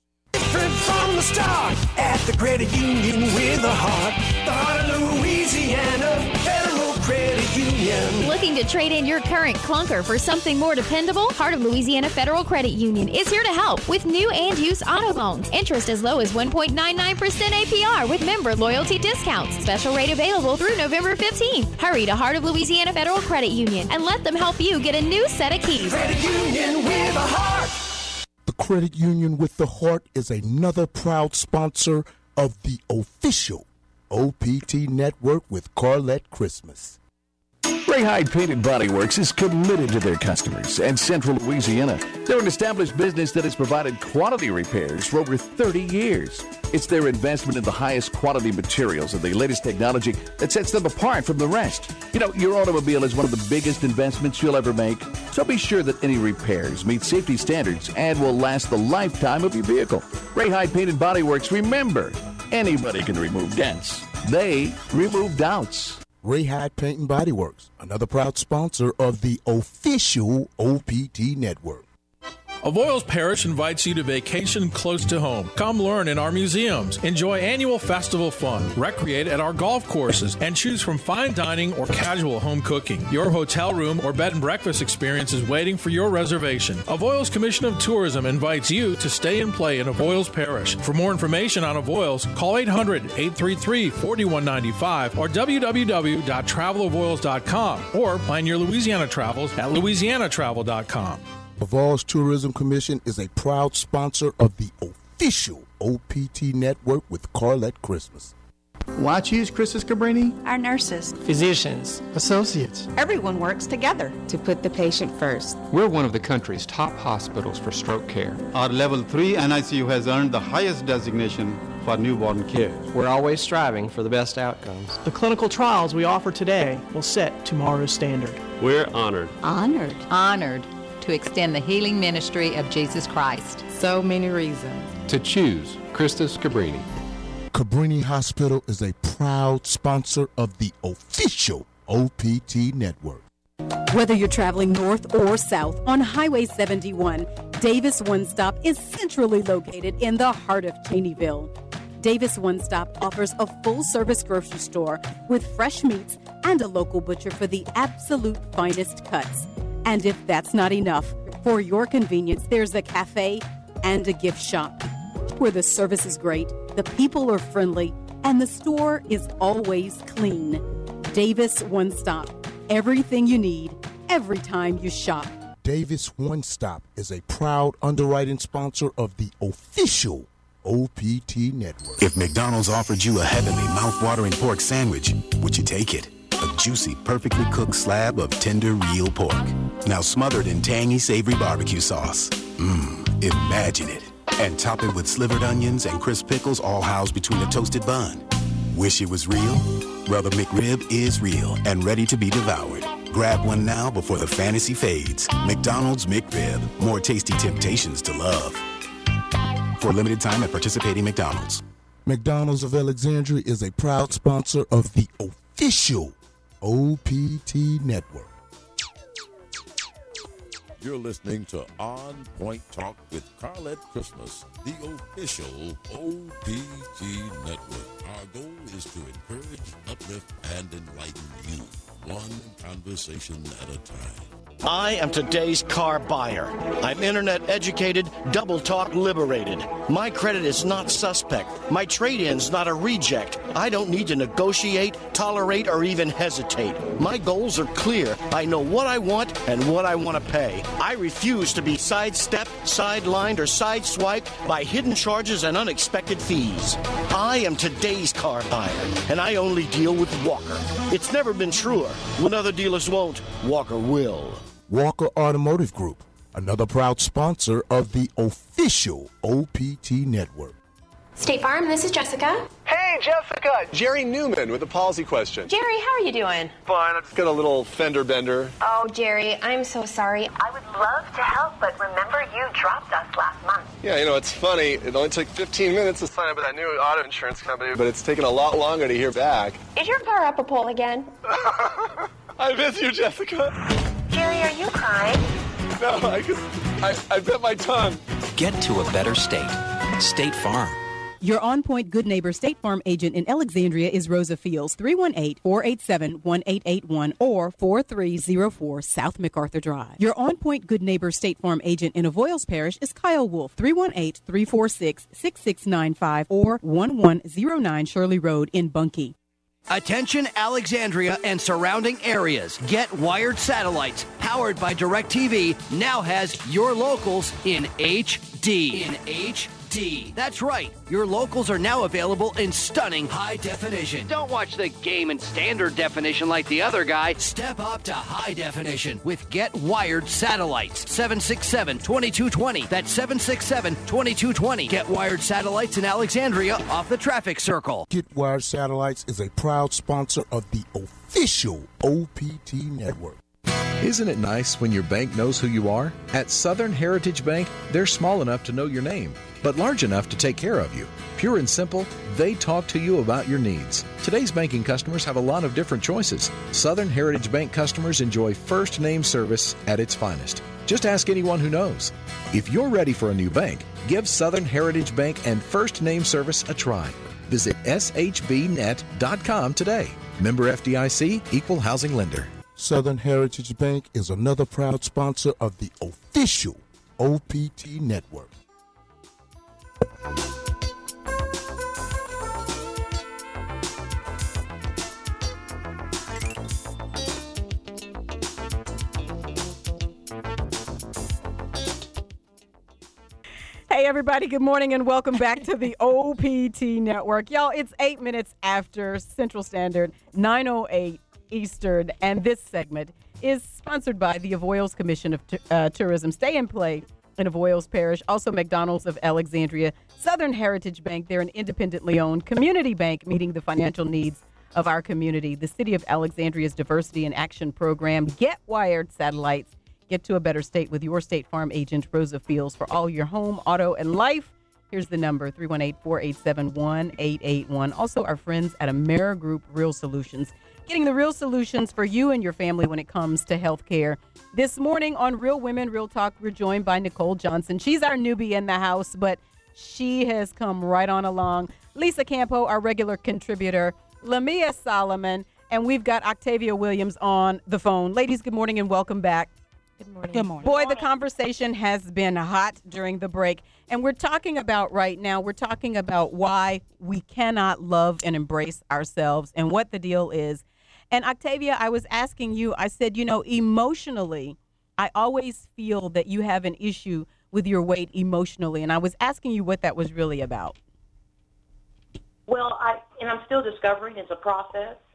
From the start, at the credit union with a heart, the heart of Louisiana, Federal Credit Union. Looking to trade in your current clunker for something more dependable? Heart of Louisiana Federal Credit Union is here to help with new and used auto loans. Interest as low as one point nine nine percent A P R with member loyalty discounts. Special rate available through November fifteenth. Hurry to Heart of Louisiana Federal Credit Union and let them help you get a new set of keys. Credit Union with a heart. The Credit Union with the Heart is another proud sponsor of the official O P T Network with Carlette Christmas. Ray Hyde Painted Body Works is committed to their customers and Central Louisiana. They're an established business that has provided quality repairs for over thirty years. It's their investment in the highest quality materials and the latest technology that sets them apart from the rest. You know, your automobile is one of the biggest investments you'll ever make, so be sure that any repairs meet safety standards and will last the lifetime of your vehicle. Ray Hyde Painted Body Works, remember, anybody can remove dents. They remove doubts. Ray Hyde Paint and Body Works, another proud sponsor of the official O P T Network. Avoyelles Parish invites you to vacation close to home. Come learn in our museums, enjoy annual festival fun, recreate at our golf courses, and choose from fine dining or casual home cooking. Your hotel room or bed and breakfast experience is waiting for your reservation. Avoyelles Commission of Tourism invites you to stay and play in Avoyelles Parish. For more information on Avoyelles, call eight hundred, eight three three, four one nine five or w w w dot travel avoyelles dot com or plan your Louisiana travels at louisiana travel dot com. Avoyelles Tourism Commission is a proud sponsor of the official O P T Network with Carlette Christmas. Why choose Christus Cabrini? Our nurses, physicians, associates. Everyone works together to put the patient first. We're one of the country's top hospitals for stroke care. Our level three N I C U has earned the highest designation for newborn care. We're always striving for the best outcomes. The clinical trials we offer today will set tomorrow's standard. We're honored. Honored. Honored to extend the healing ministry of Jesus Christ. So many reasons to choose Christus Cabrini. Cabrini Hospital is a proud sponsor of the official O P T Network. Whether you're traveling north or south on Highway seventy-one, Davis One Stop is centrally located in the heart of Cheneyville. Davis One Stop offers a full-service grocery store with fresh meats and a local butcher for the absolute finest cuts. And if that's not enough, for your convenience, there's a cafe and a gift shop where the service is great, the people are friendly, and the store is always clean. Davis One Stop. Everything you need, every time you shop. Davis One Stop is a proud underwriting sponsor of the official O P T Network. If McDonald's offered you a heavenly mouth-watering pork sandwich, would you take it? A juicy, perfectly cooked slab of tender, real pork. Now smothered in tangy, savory barbecue sauce. Mmm, imagine it. And top it with slivered onions and crisp pickles all housed between a toasted bun. Wish it was real? Well, the McRib is real and ready to be devoured. Grab one now before the fantasy fades. McDonald's McRib. More tasty temptations to love. For a limited time at participating McDonald's. McDonald's of Alexandria is a proud sponsor of the official O P T Network. You're listening to On Point Talk with Carlette Christmas, the official O P T Network. Our goal is to encourage, uplift, and enlighten you, one conversation at a time. I am today's car buyer. I'm internet educated, double talk liberated. My credit is not suspect. My trade-in's not a reject. I don't need to negotiate, tolerate, or even hesitate. My goals are clear. I know what I want and what I want to pay. I refuse to be sidestepped, sidelined, or sideswiped by hidden charges and unexpected fees. I am today's car buyer, and I only deal with Walker. It's never been truer. When other dealers won't, Walker will. Walker Automotive Group, another proud sponsor of the official O P T Network. State Farm, this is Jessica. Hey, Jessica! Jerry Newman with a policy question. Jerry, how are you doing? Fine, I just got a little fender bender. Oh, Jerry, I'm so sorry. I would love to help, but remember you dropped us last month. Yeah, you know, it's funny. It only took fifteen minutes to sign up with that new auto insurance company, but it's taken a lot longer to hear back. Is your car up a pole again? I miss you, Jessica. Jerry, are you crying? No, I just, I, I bit my tongue. Get to a better state. State Farm. Your On Point Good Neighbor State Farm agent in Alexandria is Rosa Fields, three one eight, four eight seven, one eight eight one or four three zero four South MacArthur Drive. Your On Point Good Neighbor State Farm agent in Avoyles Parish is Kyle Wolf, three one eight, three four six, six six nine five or one one zero nine Shirley Road in Bunkie. Attention Alexandria and surrounding areas. Get Wired Satellites, powered by DirecTV, now has your locals in H D. In H D. That's right. Your locals are now available in stunning high definition. Don't watch the game in standard definition like the other guy. Step up to high definition with Get Wired Satellites. seven six seven, two two two zero. That's seven six seven, two two two zero. Get Wired Satellites in Alexandria off the traffic circle. Get Wired Satellites is a proud sponsor of the official O P T Network. Isn't it nice when your bank knows who you are? At Southern Heritage Bank, they're small enough to know your name, but large enough to take care of you. Pure and simple, they talk to you about your needs. Today's banking customers have a lot of different choices. Southern Heritage Bank customers enjoy first name service at its finest. Just ask anyone who knows. If you're ready for a new bank, give Southern Heritage Bank and first name service a try. Visit S H B net dot com today. Member F D I C, Equal Housing Lender. Southern Heritage Bank is another proud sponsor of the official O P T Network. Hey, everybody. Good morning and welcome back to the O P T Network. Y'all, it's eight minutes after Central Standard, nine oh eight Eastern, and this segment is sponsored by the Avoyles Commission of uh, Tourism. Stay and play in Avoyles Parish. Also, McDonald's of Alexandria, Southern Heritage Bank. They're an independently owned community bank meeting the financial needs of our community. The City of Alexandria's Diversity and Action Program. Get Wired Satellites. Get to a better state with your State Farm agent, Rosa Fields, for all your home, auto, and life. Here's the number, three one eight, four eight seven, one eight eight one. Also, our friends at AmeriGroup Real Solutions, getting the real solutions for you and your family when it comes to health care. This morning on Real Women, Real Talk, we're joined by Nicole Johnson. She's our newbie in the house, but she has come right on along. Lisa Campo, our regular contributor, Lamia Solomon, and we've got Octavia Williams on the phone. Ladies, good morning and welcome back. Good morning. Good morning. Boy, the conversation has been hot during the break. And we're talking about right now, we're talking about why we cannot love and embrace ourselves and what the deal is. And Octavia, I was asking you, I said, you know, emotionally, I always feel that you have an issue with your weight emotionally. And I was asking you what that was really about. Well, I and I'm still discovering. It's a process.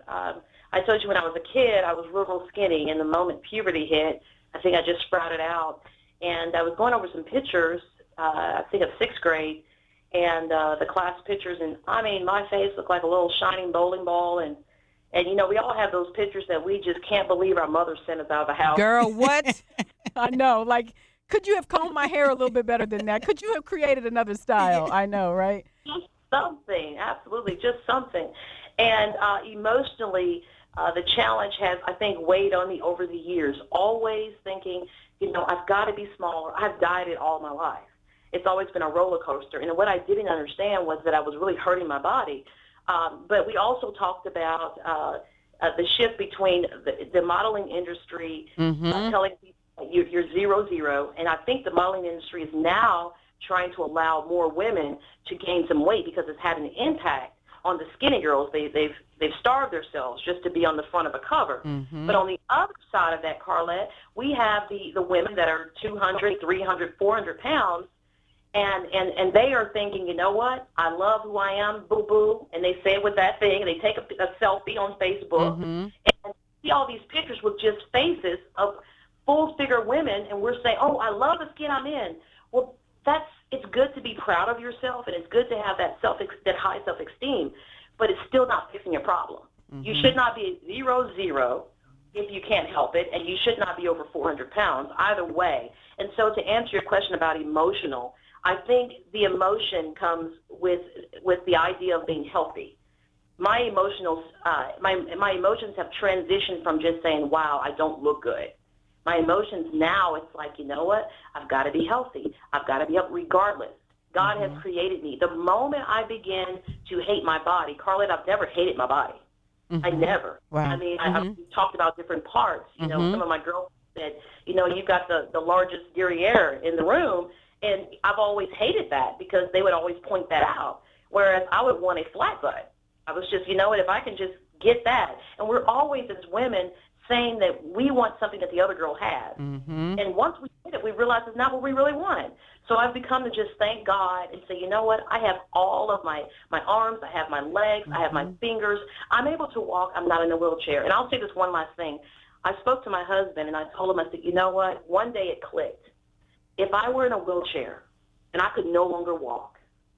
Um, I told you when I was a kid, I was real, real skinny, and the moment puberty hit, I think I just sprouted out. And I was going over some pictures, uh, I think of sixth grade, and uh, the class pictures, and I mean, my face looked like a little shining bowling ball, and and you know, we all have those pictures that we just can't believe our mother sent us out of the house. Girl, what? I know. Like, could you have combed my hair a little bit better than that? Could you have created another style? I know, right? Just something, absolutely, just something. And uh, emotionally, uh, the challenge has, I think, weighed on me over the years. Always thinking, you know, I've got to be smaller. I've dieted all my life. It's always been a roller coaster. And what I didn't understand was that I was really hurting my body. Um, but we also talked about uh, uh, the shift between the, the modeling industry mm-hmm. uh, telling people you're, you're zero, zero. And I think the modeling industry is now trying to allow more women to gain some weight because it's had an impact on the skinny girls. They, they've they've starved themselves just to be on the front of a cover. Mm-hmm. But on the other side of that, Carlette, we have the, the women that are two hundred, three hundred, four hundred pounds, and, and, and they are thinking, you know what, I love who I am, boo-boo, and they say it with that thing, and they take a, a selfie on Facebook, mm-hmm. and see all these pictures with just faces of full-figure women, and we're saying, oh, I love the skin I'm in. Well, that's it's good to be proud of yourself, and it's good to have that self that high self-esteem, but it's still not fixing your problem. Mm-hmm. You should not be zero zero if you can't help it, and you should not be over four hundred pounds either way. And so, to answer your question about emotional, I think the emotion comes with with the idea of being healthy. My emotional uh, my my emotions have transitioned from just saying, "Wow, I don't look good." My emotions now, it's like, you know what? I've got to be healthy. I've got to be up regardless. God mm-hmm. has created me. The moment I begin to hate my body, Carlette, I've never hated my body. Mm-hmm. I never. Wow. I mean, mm-hmm. I, I've talked about different parts. You know, mm-hmm. some of my girls said, you know, you've got the, the largest derriere in the room. And I've always hated that because they would always point that out. Whereas I would want a flat butt. I was just, you know what, if I can just get that. And we're always, as women, saying that we want something that the other girl has. Mm-hmm. And once we get it, we realize it's not what we really wanted. So I've become to just thank God and say, you know what, I have all of my, my arms, I have my legs, mm-hmm. I have my fingers. I'm able to walk. I'm not in a wheelchair. And I'll say this one last thing. I spoke to my husband, and I told him, I said, you know what, one day it clicked. If I were in a wheelchair and I could no longer walk,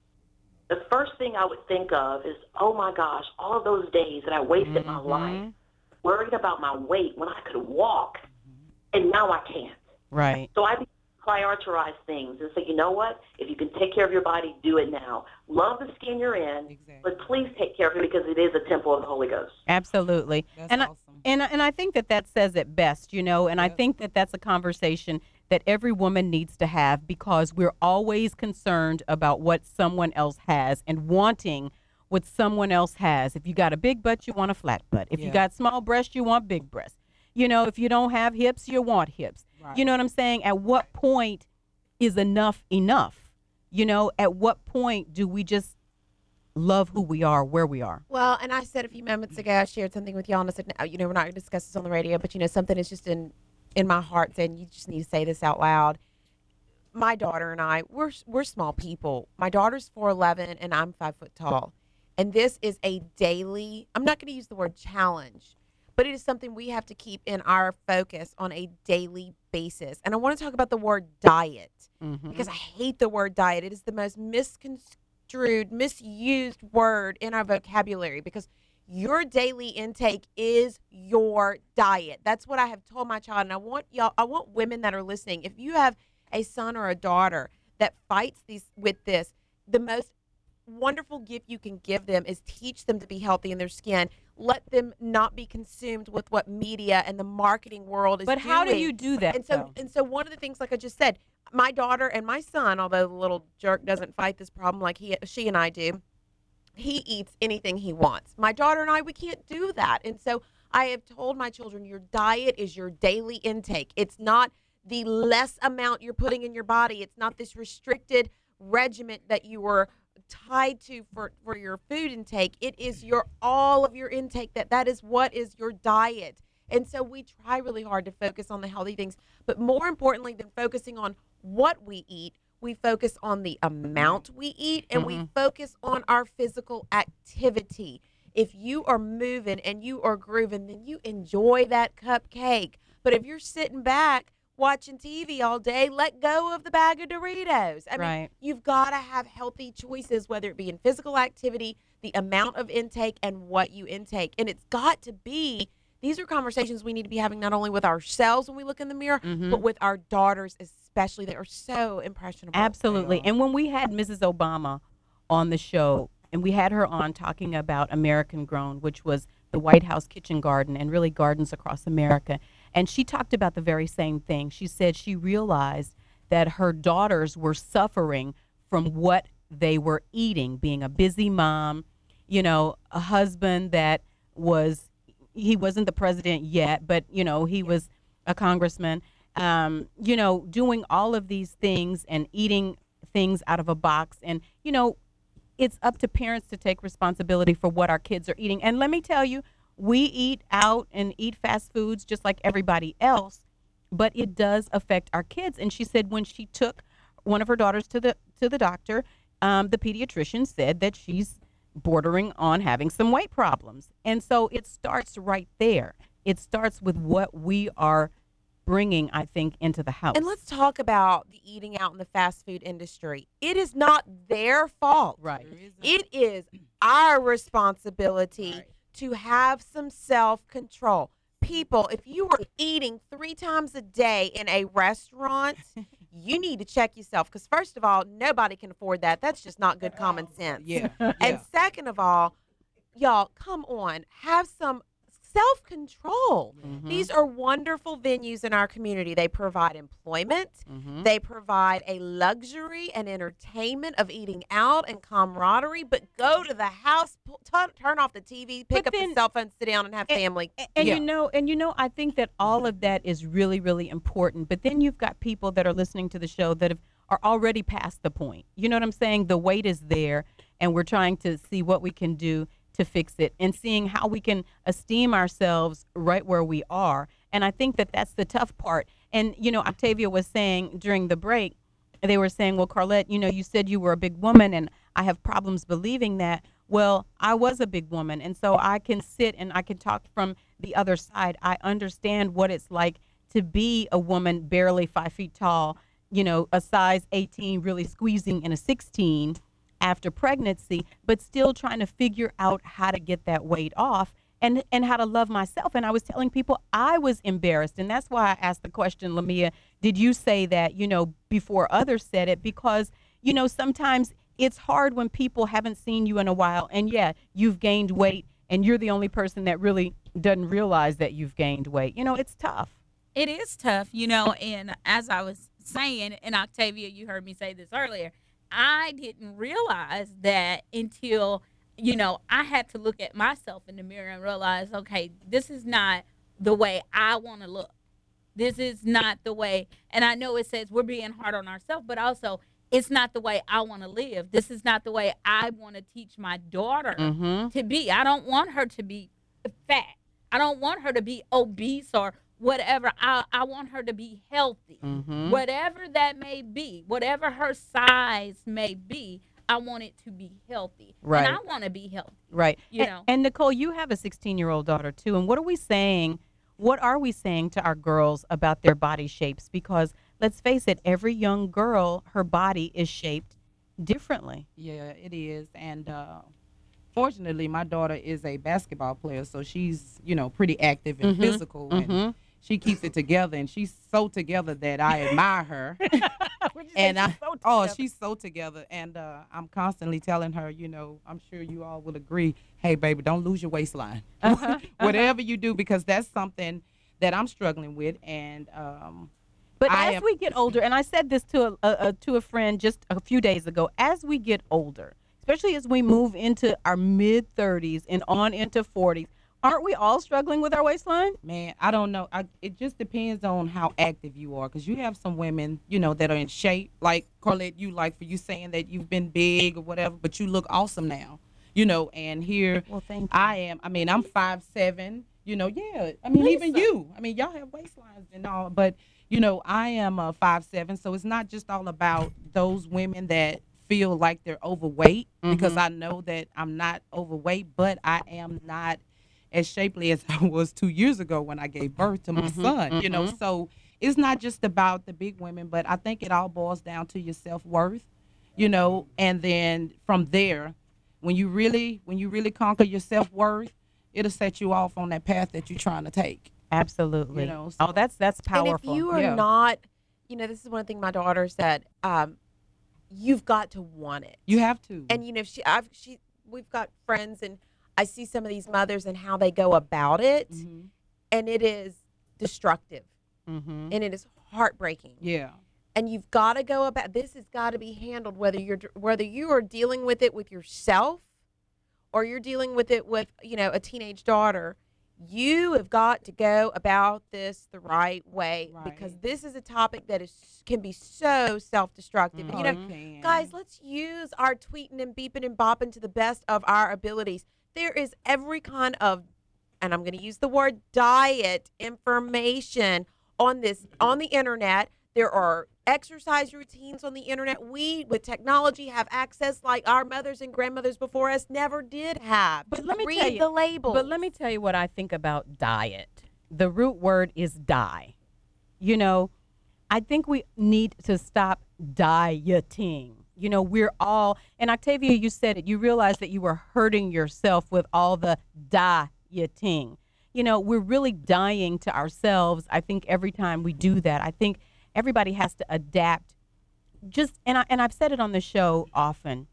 the first thing I would think of is, oh, my gosh, all of those days that I wasted mm-hmm. my life worried about my weight when I could walk, and now I can't. Right. So I prioritize things and say, you know what? If you can take care of your body, do it now. Love the skin you're in, exactly. but please take care of it because it is a temple of the Holy Ghost. Absolutely. That's and awesome. I, and and I think that that says it best, you know, and yep. I think that that's a conversation that every woman needs to have because we're always concerned about what someone else has and wanting what someone else has. If you got a big butt, you want a flat butt. If yeah. you got small breasts, you want big breasts. You know, if you don't have hips, you want hips. Right. You know what I'm saying? At what point is enough enough? You know, at what point do we just love who we are, where we are? Well, and I said a few moments ago, I shared something with y'all, and I said, no, you know, we're not going to discuss this on the radio, but, you know, something is just in, in my heart saying you just need to say this out loud. My daughter and I, we're, we're small people. My daughter's four eleven, and I'm five foot tall. And this is a daily, I'm not going to use the word challenge, but it is something we have to keep in our focus on a daily basis. And I want to talk about the word diet mm-hmm. because I hate the word diet. It is the most misconstrued, misused word in our vocabulary because your daily intake is your diet. That's what I have told my child. And I want y'all, I want women that are listening, if you have a son or a daughter that fights these with this, the most wonderful gift you can give them is teach them to be healthy in their skin. Let them not be consumed with what media and the marketing world is but doing. But how do you do that? And so, though? and so one of the things, like I just said, my daughter and my son, although the little jerk doesn't fight this problem like he, she and I do, he eats anything he wants. My daughter and I, we can't do that. And so I have told my children, your diet is your daily intake. It's not the less amount you're putting in your body. It's not this restricted regiment that you were tied to for, for your food intake. It is your all of your intake. That that is what is your diet. And so we try really hard to focus on the healthy things, but more importantly than focusing on what we eat, we focus on the amount we eat, and mm-hmm. we focus on our physical activity. If you are moving and you are grooving, then you enjoy that cupcake. But if you're sitting back watching T V all day, let go of the bag of Doritos. I mean, Right. you've got to have healthy choices, whether it be in physical activity, the amount of intake, and what you intake. And it's got to be, these are conversations we need to be having not only with ourselves when we look in the mirror, Mhm. but with our daughters especially. They are so impressionable. Absolutely. And when we had Missus Obama on the show, and we had her on talking about American Grown, which was the White House kitchen garden and really gardens across America. And she talked about the very same thing. She said she realized that her daughters were suffering from what they were eating, being a busy mom, you know, a husband that was, he wasn't the president yet, but, you know, he was a congressman, um, you know, doing all of these things and eating things out of a box. And, you know, it's up to parents to take responsibility for what our kids are eating. And let me tell you, we eat out and eat fast foods just like everybody else, but it does affect our kids. And she said when she took one of her daughters to the to the doctor, um, the pediatrician said that she's bordering on having some weight problems. And so it starts right there. It starts with what we are bringing, I think, into the house. And let's talk about the eating out in the fast food industry. It is not their fault. Right. It is our responsibility right. to have some self-control. People, if you are eating three times a day in a restaurant, you need to check yourself. Because first of all, nobody can afford that. That's just not good common sense. Yeah. And yeah. second of all, y'all, come on, have some self-control. Mm-hmm. These are wonderful venues in our community. They provide employment. Mm-hmm. They provide a luxury and entertainment of eating out and camaraderie. But go to the house, pull, t- turn off the T V, pick But up then, the cell phone, sit down, and have and, family. And yeah. you know, and you know, I think that all of that is really, really important. But then you've got people that are listening to the show that have, are already past the point. You know what I'm saying? The weight is there, and we're trying to see what we can do to fix it and seeing how we can esteem ourselves right where we are. And I think that that's the tough part. And, you know, Octavia was saying during the break, they were saying, well, Carlette, you know, you said you were a big woman and I have problems believing that. Well, I was a big woman. And so I can sit and I can talk from the other side. I understand what it's like to be a woman barely five feet tall, you know, a size eighteen, really squeezing in a sixteen after pregnancy, but still trying to figure out how to get that weight off and, and how to love myself. And I was telling people I was embarrassed. And that's why I asked the question, Lamia, did you say that, you know, before others said it? Because, you know, sometimes it's hard when people haven't seen you in a while. And yeah, you've gained weight and you're the only person that really doesn't realize that you've gained weight. You know, it's tough. It is tough, you know, and as I was saying, and Octavia, you heard me say this earlier, I didn't realize that until, you know, I had to look at myself in the mirror and realize, okay, this is not the way I want to look. This is not the way, and I know it says we're being hard on ourselves, but also it's not the way I want to live. This is not the way I want to teach my daughter mm-hmm. to be. I don't want her to be fat. I don't want her to be obese or whatever. I, I want her to be healthy. Mm-hmm. Whatever that may be, whatever her size may be, I want it to be healthy. Right. And I want to be healthy. Right. You and, know. And Nicole, you have a sixteen-year-old daughter too. And what are we saying? What are we saying to our girls about their body shapes? Because let's face it, every young girl, her body is shaped differently. Yeah, it is. And uh, fortunately, my daughter is a basketball player, so she's, you know, pretty active and mm-hmm. physical. Mm-hmm. And she keeps it together, and she's so together that I admire her. and I, so oh, she's so together, and uh, I'm constantly telling her, you know, I'm sure you all will agree. Hey, baby, don't lose your waistline. Uh-huh, Whatever uh-huh. you do, because that's something that I'm struggling with, and um, but I as am, we get older, and I said this to a, a, a to a friend just a few days ago, as we get older, especially as we move into our mid thirties and on into forties. Aren't we all struggling with our waistline? Man, I don't know. I, it just depends on how active you are, because you have some women, you know, that are in shape. Like, Carlette, you like for you saying that you've been big or whatever, but you look awesome now, you know, and here well, thank you. I am. I mean, I'm five seven, you know, yeah. I mean, Lisa. even you. I mean, y'all have waistlines and all, but, you know, I am a five seven, so it's not just all about those women that feel like they're overweight Mm-hmm. because I know that I'm not overweight, but I am not as shapely as I was two years ago when I gave birth to my Mhm, son. You know, mhm. so it's not just about the big women, but I think it all boils down to your self-worth, you know, and then from there, when you really when you really conquer your self-worth, it'll set you off on that path that you're trying to take. Absolutely. You know, oh, that's that's powerful. And if you are Yeah. not, you know, this is one thing my daughter said. Um, you've got to want it. You have to. And you know, she, I've, she, we've got friends, and I see some of these mothers and how they go about it, Mm-hmm. and it is destructive, Mm-hmm. and it is heartbreaking. Yeah. And you've got to go about this. Has got to be handled whether you're whether you are dealing with it with yourself, or you're dealing with it with, you know, a teenage daughter. You have got to go about this the right way, because this is a topic that is can be so self-destructive. And, you know, Oh, it can. guys, let's use our tweeting and beeping and bopping to the best of our abilities. There is every kind of, and I'm going to use the word diet information on this on the internet. There are exercise routines on the internet. We, with technology, have access like our mothers and grandmothers before us never did have. But let me read tell you, the label. But let me tell you what I think about diet. The root word is die. You know, I think we need to stop dieting. You know, we're all, and Octavia, you said it, you realized that you were hurting yourself with all the dieting. You know, we're really dying to ourselves. I think every time we do that, I think everybody has to adapt. Just, and I and I've said it on the show often.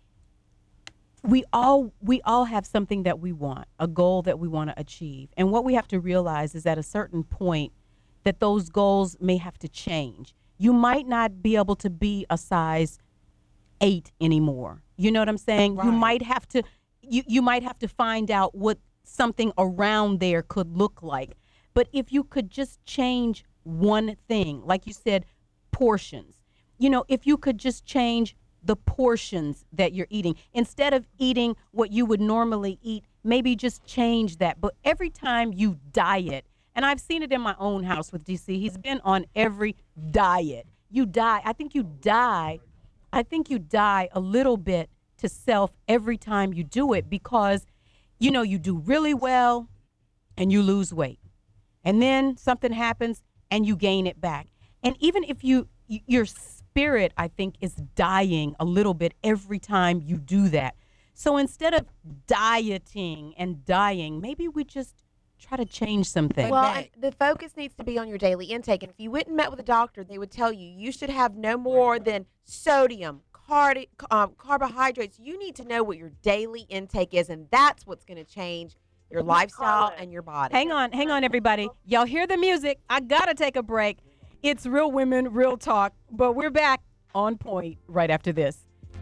We all we all have something that we want, a goal that we want to achieve. And what we have to realize is at a certain point that those goals may have to change. You might not be able to be a size eight anymore. You know what I'm saying? You Right. might have to you, you might have to find out what something around there could look like. But if you could just change one thing, like you said, portions. You know, if you could just change the portions that you're eating, instead of eating what you would normally eat, maybe just change that. But every time you diet, and I've seen it in my own house with D C, he's been on every diet. You die. I think you die. I think you die a little bit to self every time you do it, because, you know, you do really well and you lose weight. And then something happens and you gain it back. And even if you, y- your spirit, I think, is dying a little bit every time you do that. So instead of dieting and dying, maybe we just try to change some things. Well, and the focus needs to be on your daily intake. And if you went and met with a doctor, they would tell you you should have no more than sodium, card, um, carbohydrates. You need to know what your daily intake is, and that's what's going to change your lifestyle and your body. Hang on, hang on, everybody. Y'all hear the music. I got to take a break. It's Real Women, Real Talk, but we're back on point right after this.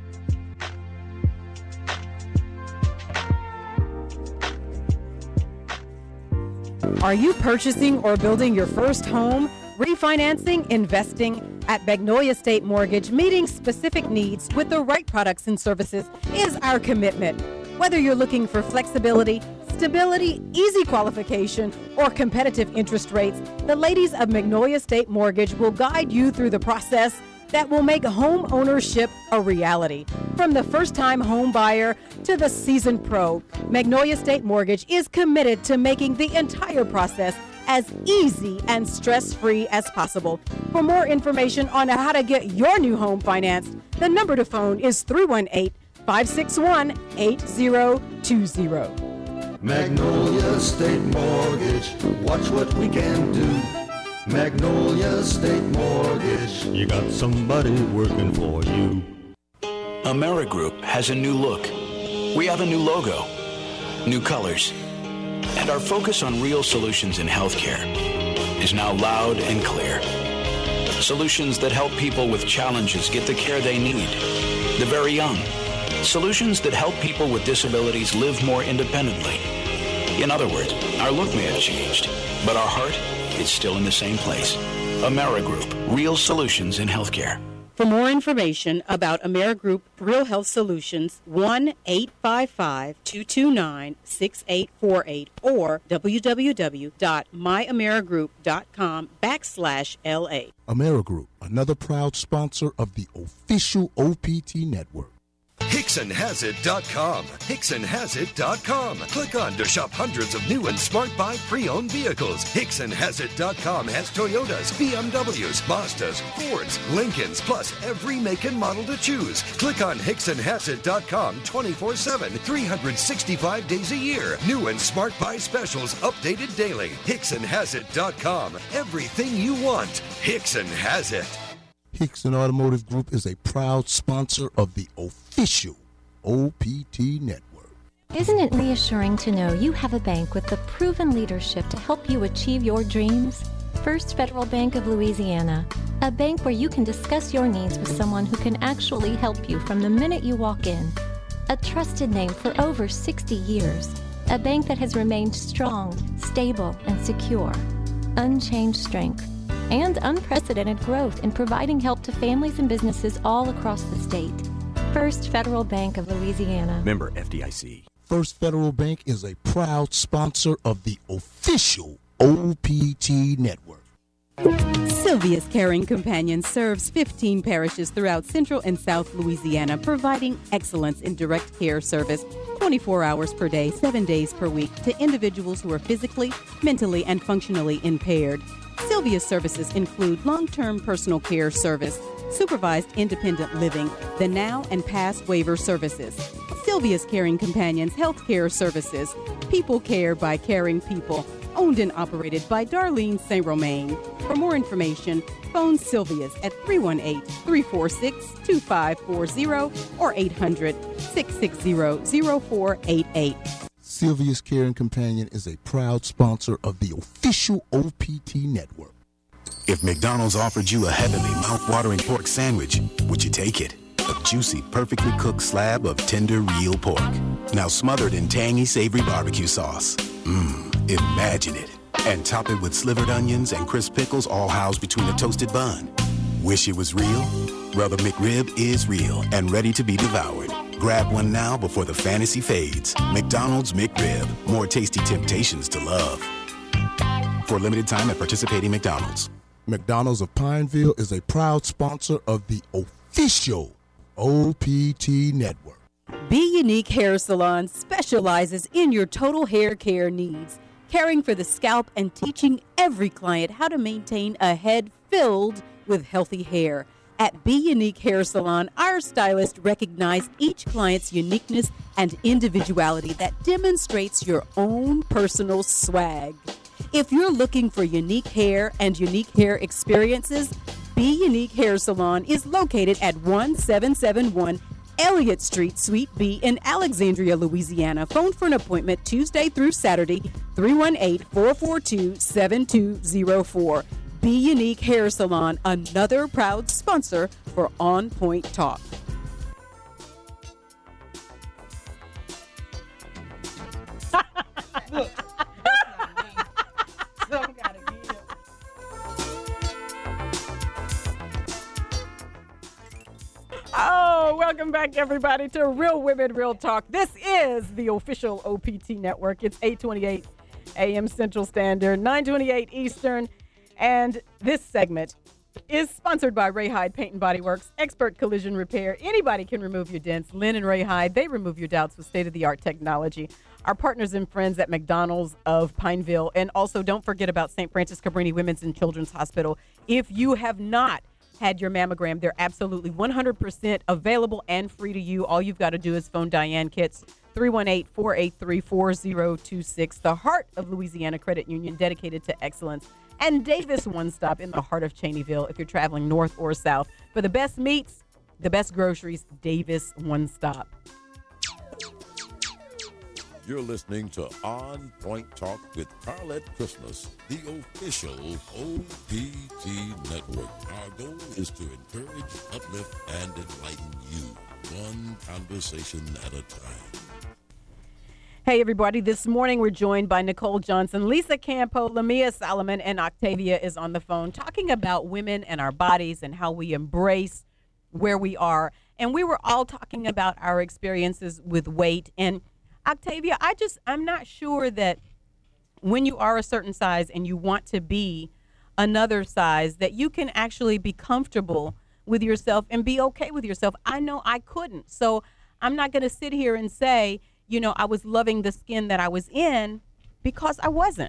Are you purchasing or building your first home? Refinancing, investing at Magnolia State Mortgage, meeting specific needs with the right products and services is our commitment. Whether you're looking for flexibility, stability, easy qualification, or competitive interest rates, the ladies of Magnolia State Mortgage will guide you through the process that will make home ownership a reality. From the first-time home buyer to the seasoned pro, Magnolia State Mortgage is committed to making the entire process as easy and stress-free as possible. For more information on how to get your new home financed, the number to phone is three one eight, five six one, eight zero two zero. Magnolia State Mortgage, watch what we can do. Magnolia State Mortgage, you got somebody working for you. AmeriGroup has a new look. We have a new logo, new colors, and our focus on real solutions in healthcare is now loud and clear. Solutions that help people with challenges get the care they need. The very young. Solutions that help people with disabilities live more independently. In other words, our look may have changed, but our heart is still in the same place. AmeriGroup, real solutions in healthcare. For more information about Amerigroup Real Health Solutions, one eight five five, two two nine, six eight four eight or www.myamerigroup.com backslash LA. Amerigroup, another proud sponsor of the official O P T network. Hickson Has It dot com. Hickson Has It dot com. Click on to shop hundreds of new and smart buy pre-owned vehicles. Hickson Has It dot com has Toyotas, B M Ws, Mazdas, Fords, Lincolns, plus every make and model to choose. Click on Hickson Has It dot com twenty-four seven, three hundred sixty-five days a year. New and smart buy specials updated daily. Hickson Has It dot com. Everything you want. Hickson has it. Hickson Automotive Group is a proud sponsor of the official O P T network. Isn't it reassuring to know you have a bank with the proven leadership to help you achieve your dreams? First Federal Bank of Louisiana, a bank where you can discuss your needs with someone who can actually help you from the minute you walk in. A trusted name for over sixty years, a bank that has remained strong, stable, and secure. Unchanged strength and unprecedented growth in providing help to families and businesses all across the state. First Federal Bank of Louisiana. Member F D I C. First Federal Bank is a proud sponsor of the official O P T network. Sylvia's Caring Companion serves fifteen parishes throughout Central and South Louisiana, providing excellence in direct care service twenty-four hours per day, seven days per week to individuals who are physically, mentally, and functionally impaired. Sylvia's services include long-term personal care service, supervised independent living, the now and past waiver services. Sylvia's Caring Companions Healthcare Services, people care by caring people, owned and operated by Darlene Saint Romain. For more information, phone Sylvia's at three one eight, three four six, two five four zero or eight hundred, six six zero, zero four eight eight. Sylvia's Caring Companion is a proud sponsor of the official O P T network. If McDonald's offered you a heavenly, mouth-watering pork sandwich, would you take it? A juicy, perfectly cooked slab of tender, real pork. Now smothered in tangy, savory barbecue sauce. Mmm, imagine it. And top it with slivered onions and crisp pickles all housed between a toasted bun. Wish it was real? Well, the McRib is real and ready to be devoured. Grab one now before the fantasy fades. McDonald's McRib. More tasty temptations to love. For a limited time at participating McDonald's. McDonald's of Pineville is a proud sponsor of the official O P T network. Be Unique Hair Salon specializes in your total hair care needs, caring for the scalp and teaching every client how to maintain a head filled with healthy hair. At Be Unique Hair Salon, our stylists recognize each client's uniqueness and individuality that demonstrates your own personal swag. If you're looking for unique hair and unique hair experiences, Be Unique Hair Salon is located at one seven seven one Elliott Street, Suite B in Alexandria, Louisiana. Phone for an appointment Tuesday through Saturday, three one eight, four four two, seven two zero four. Be Unique Hair Salon, another proud sponsor for On Point Talk. Look, some gotta give. Oh, welcome back, everybody, to Real Women, Real Talk. This is the official O P T network. It's eight twenty-eight a.m. Central Standard, nine twenty-eight Eastern. And this segment is sponsored by Ray Hyde Paint and Body Works, expert collision repair. Anybody can remove your dents. Lynn and Ray Hyde, they remove your doubts with state-of-the-art technology. Our partners and friends at McDonald's of Pineville. And also don't forget about Saint Francis Cabrini Women's and Children's Hospital. If you have not had your mammogram, they're absolutely one hundred percent available and free to you. All you've got to do is phone Diane Kitts, three one eight, four eight three, four zero two six, the heart of Louisiana Credit Union, dedicated to excellence. And Davis One Stop in the heart of Cheneyville if you're traveling north or south. For the best meats, the best groceries, Davis One Stop. You're listening to On Point Talk with Carlette Christmas, the official O P T network. Our goal is to encourage, uplift, and enlighten you, one conversation at a time. Hey, everybody. This morning, we're joined by Nicole Johnson, Lisa Campo, Lamia Solomon, and Octavia is on the phone talking about women and our bodies and how we embrace where we are. And we were all talking about our experiences with weight. And Octavia, I just, I'm not sure that when you are a certain size and you want to be another size, that you can actually be comfortable with yourself and be okay with yourself. I know I couldn't. So I'm not going to sit here and say, you know, I was loving the skin that I was in, because I wasn't.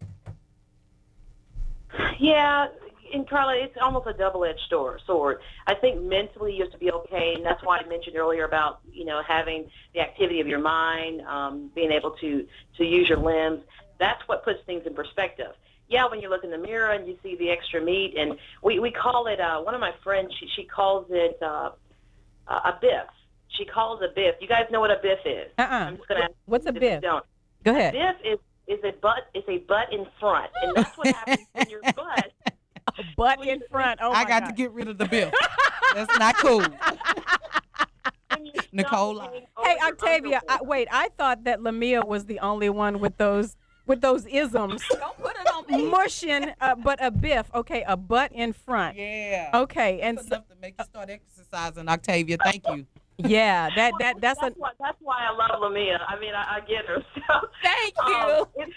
Yeah, and Carla, it's almost a double-edged sword. I think mentally you have to be okay, and that's why I mentioned earlier about, you know, having the activity of your mind, um, being able to, to use your limbs. That's what puts things in perspective. Yeah, when you look in the mirror and you see the extra meat, and we, we call it, uh, one of my friends, she, she calls it uh, a biff. She calls it a biff. You guys know what a biff is? Uh-uh. I'm just gonna What's a biff? Don't. Go ahead. A biff is, is a butt is a butt in front, and that's what happens when your butt. A butt in front. Oh I my got God. to get rid of the bill. That's not cool. Nicole. Hey, Octavia, I, wait, I thought that Lamia was the only one with those with those isms. Don't put it on me. Mushing, uh, but a biff. Okay, a butt in front. Yeah. Okay, and That's so, enough to make you start exercising, Octavia. Thank you. yeah, that that that's, that's a. why that's why I love Lamia. I mean, I, I get her. So, Thank you. um, it's-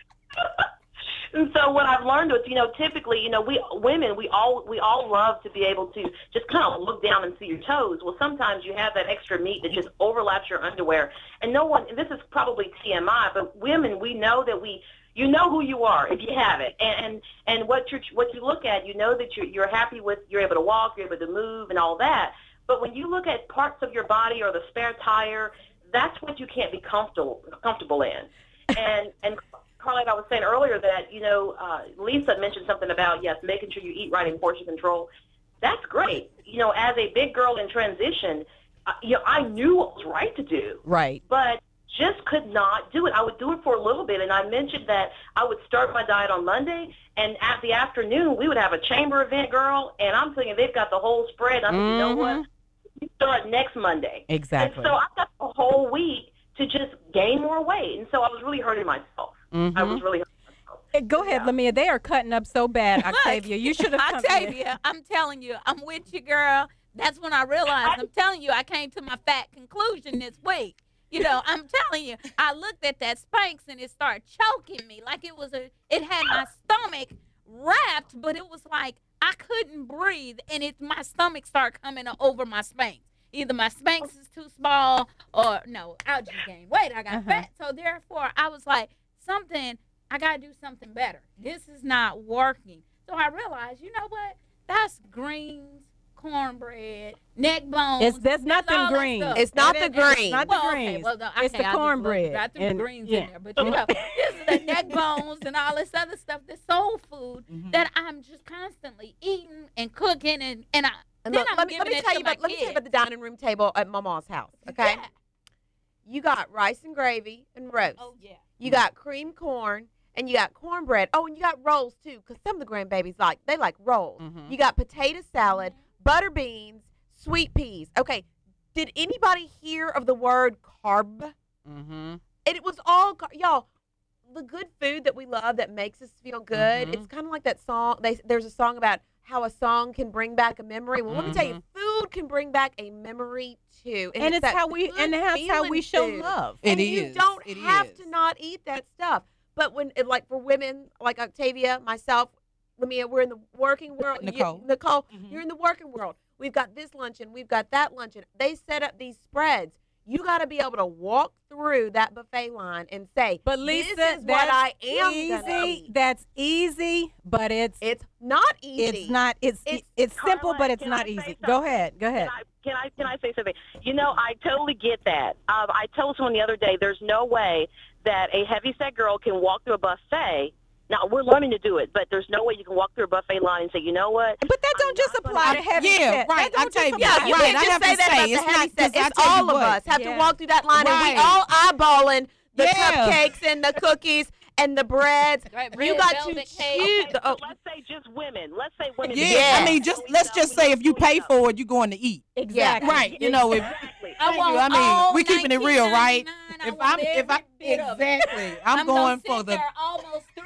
and so what I've learned is, you know, typically, you know, we women, we all we all love to be able to just kind of look down and see your toes. Well, sometimes you have that extra meat that just overlaps your underwear, and no one. And this is probably T M I, but women, we know that we. You know who you are if you have it, and and, and what you what you look at, you know that you're you're happy with. You're able to walk, you're able to move, and all that. But when you look at parts of your body or the spare tire, that's what you can't be comfortable comfortable in. And and Carla, I was saying earlier that, you know, uh, Lisa mentioned something about, yes, making sure you eat right and portion control. That's great. You know, as a big girl in transition, uh, you know, I knew what was right to do. Right. But just could not do it. I would do it for a little bit, and I mentioned that I would start my diet on Monday, and at the afternoon, we would have a chamber event, girl, and I'm thinking they've got the whole spread. I said, mm-hmm. you know what? You start next Monday. Exactly. And so I got the whole week to just gain more weight, and so I was really hurting myself. Mm-hmm. I was really hurting myself. Hey, go ahead, Yeah. Lamia. They are cutting up so bad, Octavia. You should have come here. Octavia, I'm telling you, I'm with you, girl. That's when I realized, I'm telling you, I came to my fat conclusion this week. You know, I'm telling you, I looked at that Spanx and it started choking me like it was a, it had my stomach wrapped, but it was like I couldn't breathe, and it my stomach started coming over my Spanx. Either my Spanx is too small, or no, I just gained weight. I got Uh-huh. fat, so therefore I was like, something, I gotta do something better. This is not working. So I realized, you know what? That's greens, cornbread, neck bones. It's that's not all them that greens. stuff. It's not That the is- it's greens. not the Well, okay, greens. well, no, It's okay, the I just cornbread. Got the And- greens yeah. in there, but you know, this is the neck bones and all this other stuff, the soul food Mm-hmm. that I'm just constantly eating and cooking, and and I And then look, I'm let me giving let me it tell to you my about let me tell you kids. about the dining room table at Mama's house. Okay, Yeah. you got rice and gravy and roast. Oh yeah. You got cream corn and you got cornbread. Oh, and you got rolls too, because some of the grandbabies like they like rolls. Mhm. You got potato salad, butter beans, sweet peas. Okay, did anybody hear of the word carb? Mm-hmm. And it was all car- y'all. The good food that we love that makes us feel good. Mhm. It's kind of like that song. They, there's a song about how a song can bring back a memory. Well, let me tell you, food can bring back a memory too. And it's that how we good and that's how feeling we show food. love. It and is. you don't It have is. to not eat that stuff. But when, it, like for women, like Octavia, myself, Lamia, we're in the working world. You- Nicole. Nicole, Mhm. you're in the working world. We've got this luncheon. We've got that luncheon. They set up these spreads. You got to be able to walk through that buffet line and say, But Lisa, this is that's what I am gonna easy. eat. That's easy, but it's It's not easy. it's not it's it's, It's- simple, Carla, but it's can not I say easy. something? Go ahead, go ahead. Can I, can I can I say something? You know, I totally get that. Um, I told someone the other day, there's no way that a heavyset girl can walk through a buffet. Now we're learning to do it, but there's no way you can walk through a buffet line and say, you know what? But that don't just apply to heavy Yeah, set. right. That don't I tell just you, apply- Yeah, you Right, can't I just have say to that say, about it's the heavy not- 'cause set. I It's tell you all of what. us have Yeah. to walk through that line, and Right. we all eyeballing the Yeah. cupcakes and the cookies and the breads. Right, You red got to velvet choose. cake. The, oh, Let's say just women. Let's say women. Yeah, Yeah. I mean, just let's just say if you pay for it, you're going to eat. Exactly. Right. You know, if Exactly. I Thank want you. I mean, all we keeping it real, right? nineteen ninety-nine. I If want I'm, if I every bit of it. exactly, I'm, I'm going gonna for sit the there almost through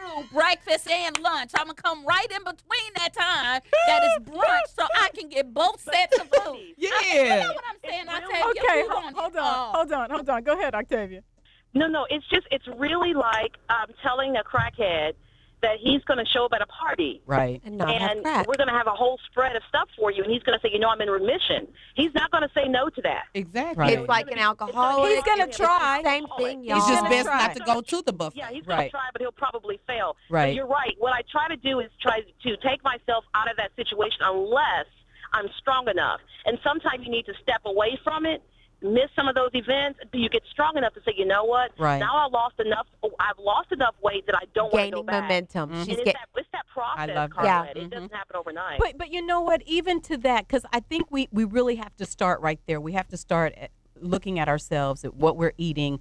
through breakfast and lunch. I'm gonna come right in between that time that is brunch, so I can get both sets of food. Yeah. I, you know what I'm saying? I tell you, Okay, you hold, want hold it on, all. hold on, hold on. Go ahead, Octavia. No, no, it's just, it's really like um, telling a crackhead that he's going to show up at a party. Right. And not have And crack. we're going to have a whole spread of stuff for you, and he's going to say, you know, I'm in remission. He's not going to say no to that. Exactly. Right. It's like an alcoholic. He's gonna It's try. the Same thing, y'all. It's just gonna best try. not to go to the buffet. Yeah, he's going Right. to try, but he'll probably fail. Right. But you're right. What I try to do is try to take myself out of that situation unless I'm strong enough. And sometimes you need to step away from it, miss some of those events, but you get strong enough to say, you know what? Right. Now I lost enough. I've lost enough weight that I don't want to go Gaining back. momentum. And She's it's, get- that, it's that process, love that. Carlette. Yeah. It doesn't happen overnight. But but you know what? Even to that, because I think we we really have to start right there. We have to start at looking at ourselves, at what we're eating,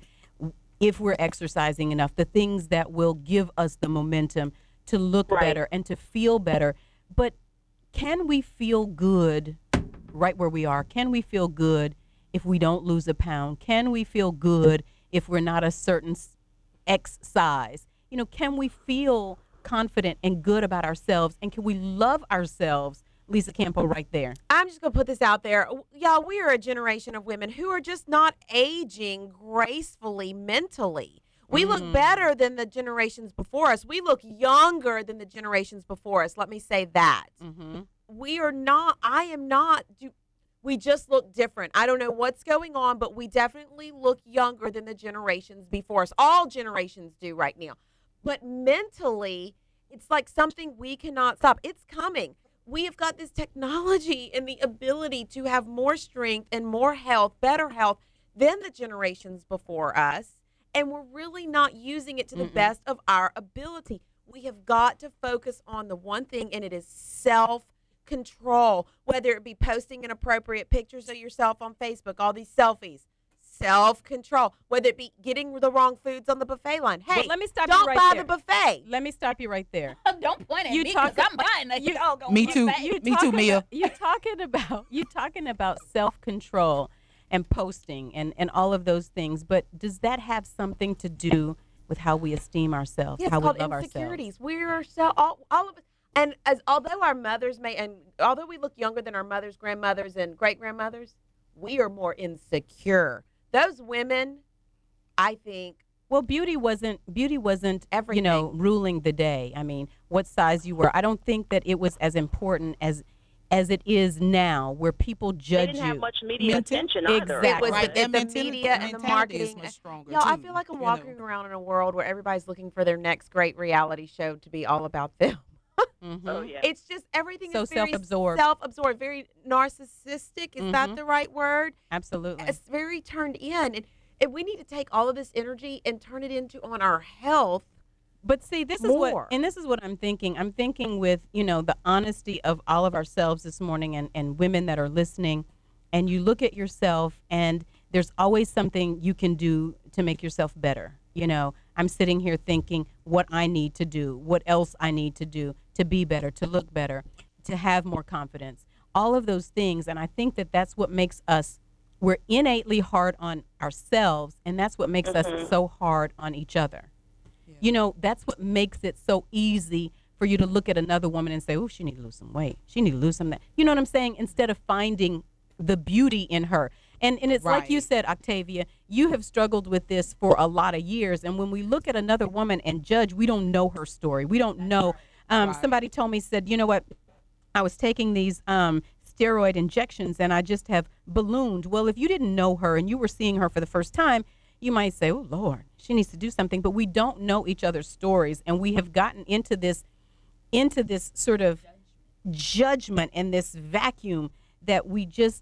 if we're exercising enough, the things that will give us the momentum to look Right. better and to feel better. But can we feel good right where we are? Can we feel good if we don't lose a pound? Can we feel good if we're not a certain s- X size? You know, can we feel confident and good about ourselves? And can we love ourselves? Lisa Campo right there. I'm just going to put this out there. Y'all, we are a generation of women who are just not aging gracefully mentally. We Mm. look better than the generations before us. We look younger than the generations before us. Let me say that. Mm-hmm. We are not, I am not, do- we just look different. I don't know what's going on, but we definitely look younger than the generations before us. All generations do right now. But mentally, it's like something we cannot stop. It's coming. We have got this technology and the ability to have more strength and more health, better health than the generations before us. And we're really not using it to the Mm-mm. best of our ability. We have got to focus on the one thing, and it is self-control, whether it be posting inappropriate pictures of yourself on Facebook, all these selfies. Self-control, whether it be getting the wrong foods on the buffet line. Hey, But let me stop you don't right buy there. the buffet. Let me stop you right there. Don't point at You me talk- because I'm buying that. you- doggone Me too. buffet. You Me too, talking Mia. about- You talking about you talking about self control and posting and and all of those things, but does that have something to do with how we esteem ourselves, Yes, how we called love insecurities. ourselves? We're so all, all of us, and as although our mothers may, and although we look younger than our mothers, grandmothers, and great grandmothers, we are more insecure. Those women, I think, Well, beauty wasn't beauty wasn't you Everything. know ruling the day. I mean, what size you were. I don't think that it was as important as as it is now, where people they judge didn't you. have much media Mental- attention either. it was Right, the, that the mental- media and the mentality is marketing. much stronger, Y'all, I too, feel like I'm you know. walking around in a world where everybody's looking for their next great reality show to be all about them. Mhm. Oh, yeah. It's just everything So is very self-absorbed. self-absorbed, very narcissistic. Is that Mhm. the right word? Absolutely. It's very turned in, and, and we need to take all of this energy and turn it into on our health. But see, this is More. what, and this is what I'm thinking. I'm thinking with, you know, the honesty of all of ourselves this morning and, and women that are listening, and you look at yourself and there's always something you can do to make yourself better. You know, I'm sitting here thinking what I need to do, what else I need to do to be better, to look better, to have more confidence, all of those things. And I think that that's what makes us, we're innately hard on ourselves, and that's what makes us so hard on each other. You know, that's what makes it so easy for you to look at another woman and say, oh, she need to lose some weight. She need to lose some of that. You know what I'm saying? Instead of finding the beauty in her. And and it's like you Right. said, Octavia, you have struggled with this for a lot of years. And when we look at another woman and judge, we don't know her story. We don't know. Um, Right. Somebody told me, said, you know what? I was taking these um, steroid injections and I just have ballooned. Well, if you didn't know her and you were seeing her for the first time, you might say, oh, Lord, she needs to do something. But we don't know each other's stories. And we have gotten into this, into this sort of judgment and this vacuum that we just,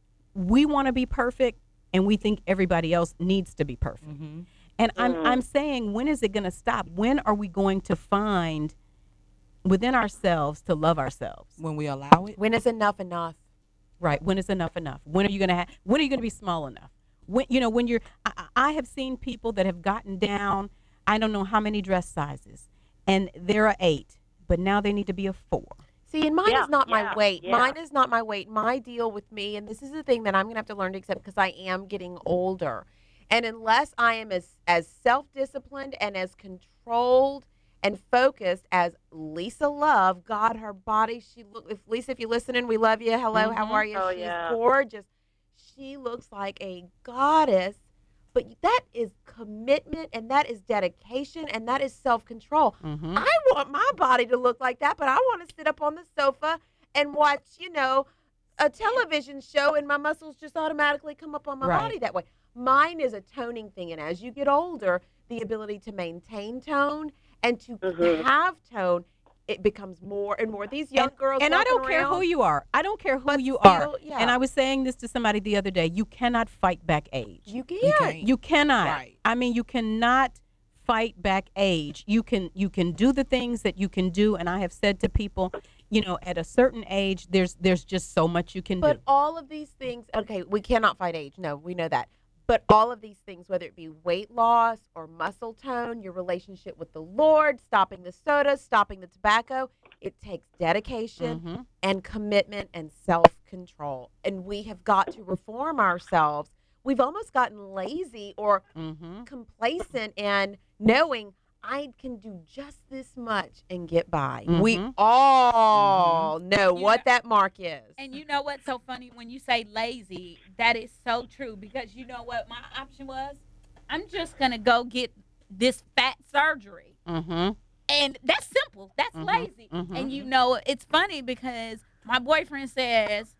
we want to be perfect and we think everybody else needs to be perfect. Mm-hmm. And I'm, I'm saying, when is it going to stop? When are we going to find within ourselves to love ourselves? When we allow it. When is enough enough? Right. When is enough enough? When are you going to have, when are you going to be small enough? When, you know, when you're, I, I have seen people that have gotten down, I don't know how many dress sizes, and they're a eight, but now they need to be a four. See, and mine Yeah, is not my yeah, weight. yeah. Mine is not my weight. My deal with me, and this is the thing that I'm going to have to learn to accept because I am getting older. And unless I am as, as self-disciplined and as controlled and focused as Lisa Love got her body. She look if Lisa, if you're listening, we love you. Hello, Mhm. how are you? Oh, She's yeah. gorgeous. She looks like a goddess. But that is commitment, and that is dedication, and that is self-control. Mhm. I want my body to look like that, but I want to sit up on the sofa and watch, you know, a television show, and my muscles just automatically come up on my Right. body that way. Mine is a toning thing, and as you get older, the ability to maintain tone and to Mhm. have tone, it becomes more and more. These young and, girls and I walking don't care who around, you are. I don't care who but you still, are. yeah. And I was saying this to somebody the other day. You cannot fight back age. You can't. You can't. You cannot. Right. I mean, you cannot fight back age. You can you can do the things that you can do. And I have said to people, you know, at a certain age, there's there's just so much you can But do. all of these things, okay, we cannot fight age. No, we know that. But all of these things, whether it be weight loss or muscle tone, your relationship with the Lord, stopping the soda, stopping the tobacco, it takes dedication Mhm. and commitment and self-control. And we have got to reform ourselves. We've almost gotten lazy or Mhm. complacent in knowing I can do just this much and get by. We Mhm. all know You what know- that mark is. And you know what's so funny when you say lazy? That is so true because you know what my option was? I'm just gonna go get this fat surgery, Mhm. and that's simple. That's Mhm. lazy. Mhm. And you know it's funny because my boyfriend says,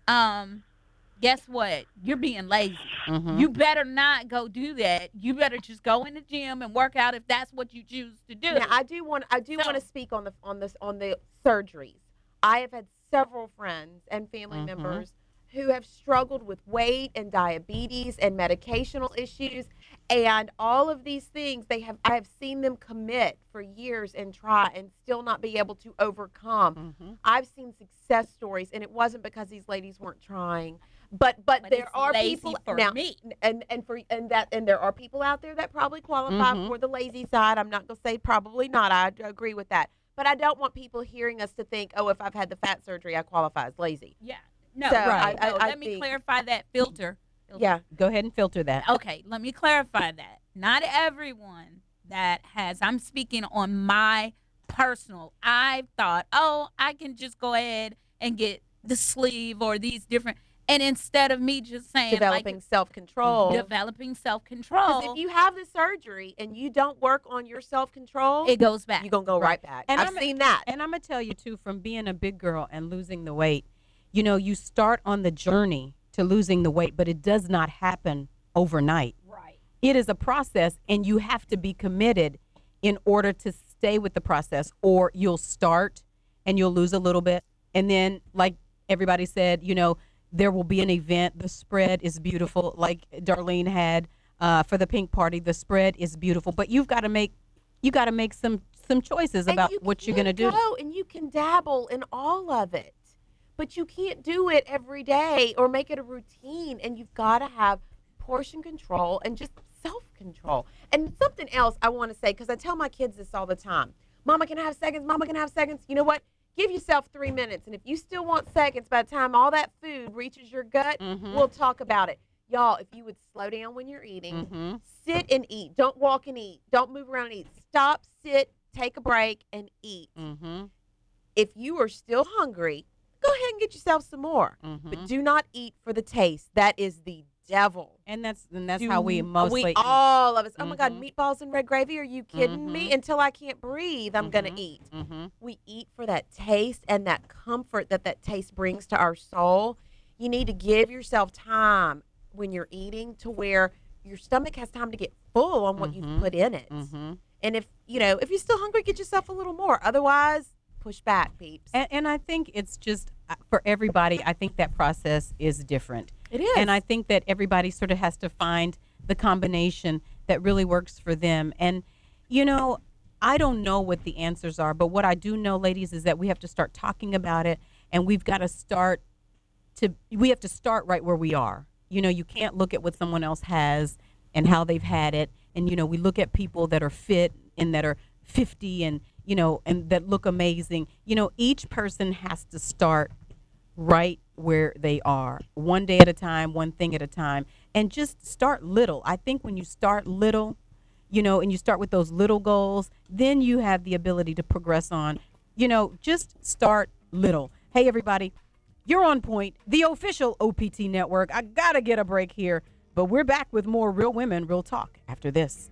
um, "Guess what? You're being lazy. Mhm. You better not go do that. You better just go in the gym and work out if that's what you choose to do." Now, I do want I do want to So- speak on the on this on the surgeries. I have had several friends and family Mhm. members who have struggled with weight and diabetes and medicational issues and all of these things. They have I have seen them commit for years and try and still not be able to overcome. Mhm. I've seen success stories, and it wasn't because these ladies weren't trying, but but, But there it's are lazy people for now, me. and and for and that and there are people out there that probably qualify Mhm. for the lazy side. I'm not gonna say probably not. I d- agree with that, but I don't want people hearing us to think, oh, if I've had the fat surgery, I qualify as lazy. Yeah. No, So, right. I- I- no, I let me think- clarify that filter. Yeah. Go ahead and filter that. Okay, let me clarify that. Not everyone that has, I'm speaking on my personal, I thought, oh, I can just go ahead and get the sleeve or these different, and instead of me just saying, Developing like, self-control. developing self-control, Because if you have the surgery and you don't work on your self-control, it goes back. you're gonna go right, back. And I've I'm- seen that. And I'm gonna tell you too, from being a big girl and losing the weight, you know, you start on the journey to losing the weight, but it does not happen overnight. Right. It is a process, and you have to be committed in order to stay with the process, or you'll start and you'll lose a little bit, and then, like everybody said, you know, there will be an event. The spread is beautiful, like Darlene had uh, for the pink party. The spread is beautiful, but you've got to make you got to make some some choices And about you what you're can gonna do. go and you can dabble in all of it, but you can't do it every day or make it a routine. And you've got to have portion control and just self-control. And something else I want to say, because I tell my kids this all the time: Mama can have seconds. Mama can have seconds. You know what? Give yourself three minutes, and if you still want seconds, by the time all that food reaches your gut, Mhm. we'll talk about it. Y'all, if you would slow down when you're eating, Mhm. sit and eat. Don't walk and eat. Don't move around and eat. Stop, sit, take a break, and eat. Mhm. If you are still hungry, go ahead and get yourself some more. Mhm. But do not eat for the taste. That is the devil. And that's and that's Do- how we mostly we eat. all of us. Oh my God, Mhm. meatballs and red gravy? Are you kidding me? Mhm. Until I can't breathe, I'm gonna Mhm. eat. Mhm. We eat for that taste and that comfort that that taste brings to our soul. You need to give yourself time when you're eating to where your stomach has time to get full on what Mhm. you've put in it. Mhm. And if you know, if you're still hungry, get yourself a little more. Otherwise, push back, peeps. And, and I think it's just uh, for everybody. I think that process is different. It is. And I think that everybody sort of has to find the combination that really works for them. And, you know, I don't know what the answers are, but what I do know, ladies, is that we have to start talking about it, and we've got to start to, we have to start right where we are. You know, you can't look at what someone else has and how they've had it. And, you know, we look at people that are fit and that are fifty and, you know, and that look amazing. You know, each person has to start right where they are, one day at a time, one thing at a time, and just start little. I think when you start little, you know, and you start with those little goals, then you have the ability to progress on. You know, just start little. Hey, everybody, you're on Point, the official O P T network. I got to get a break here, but we're back with more Real Women, Real Talk after this.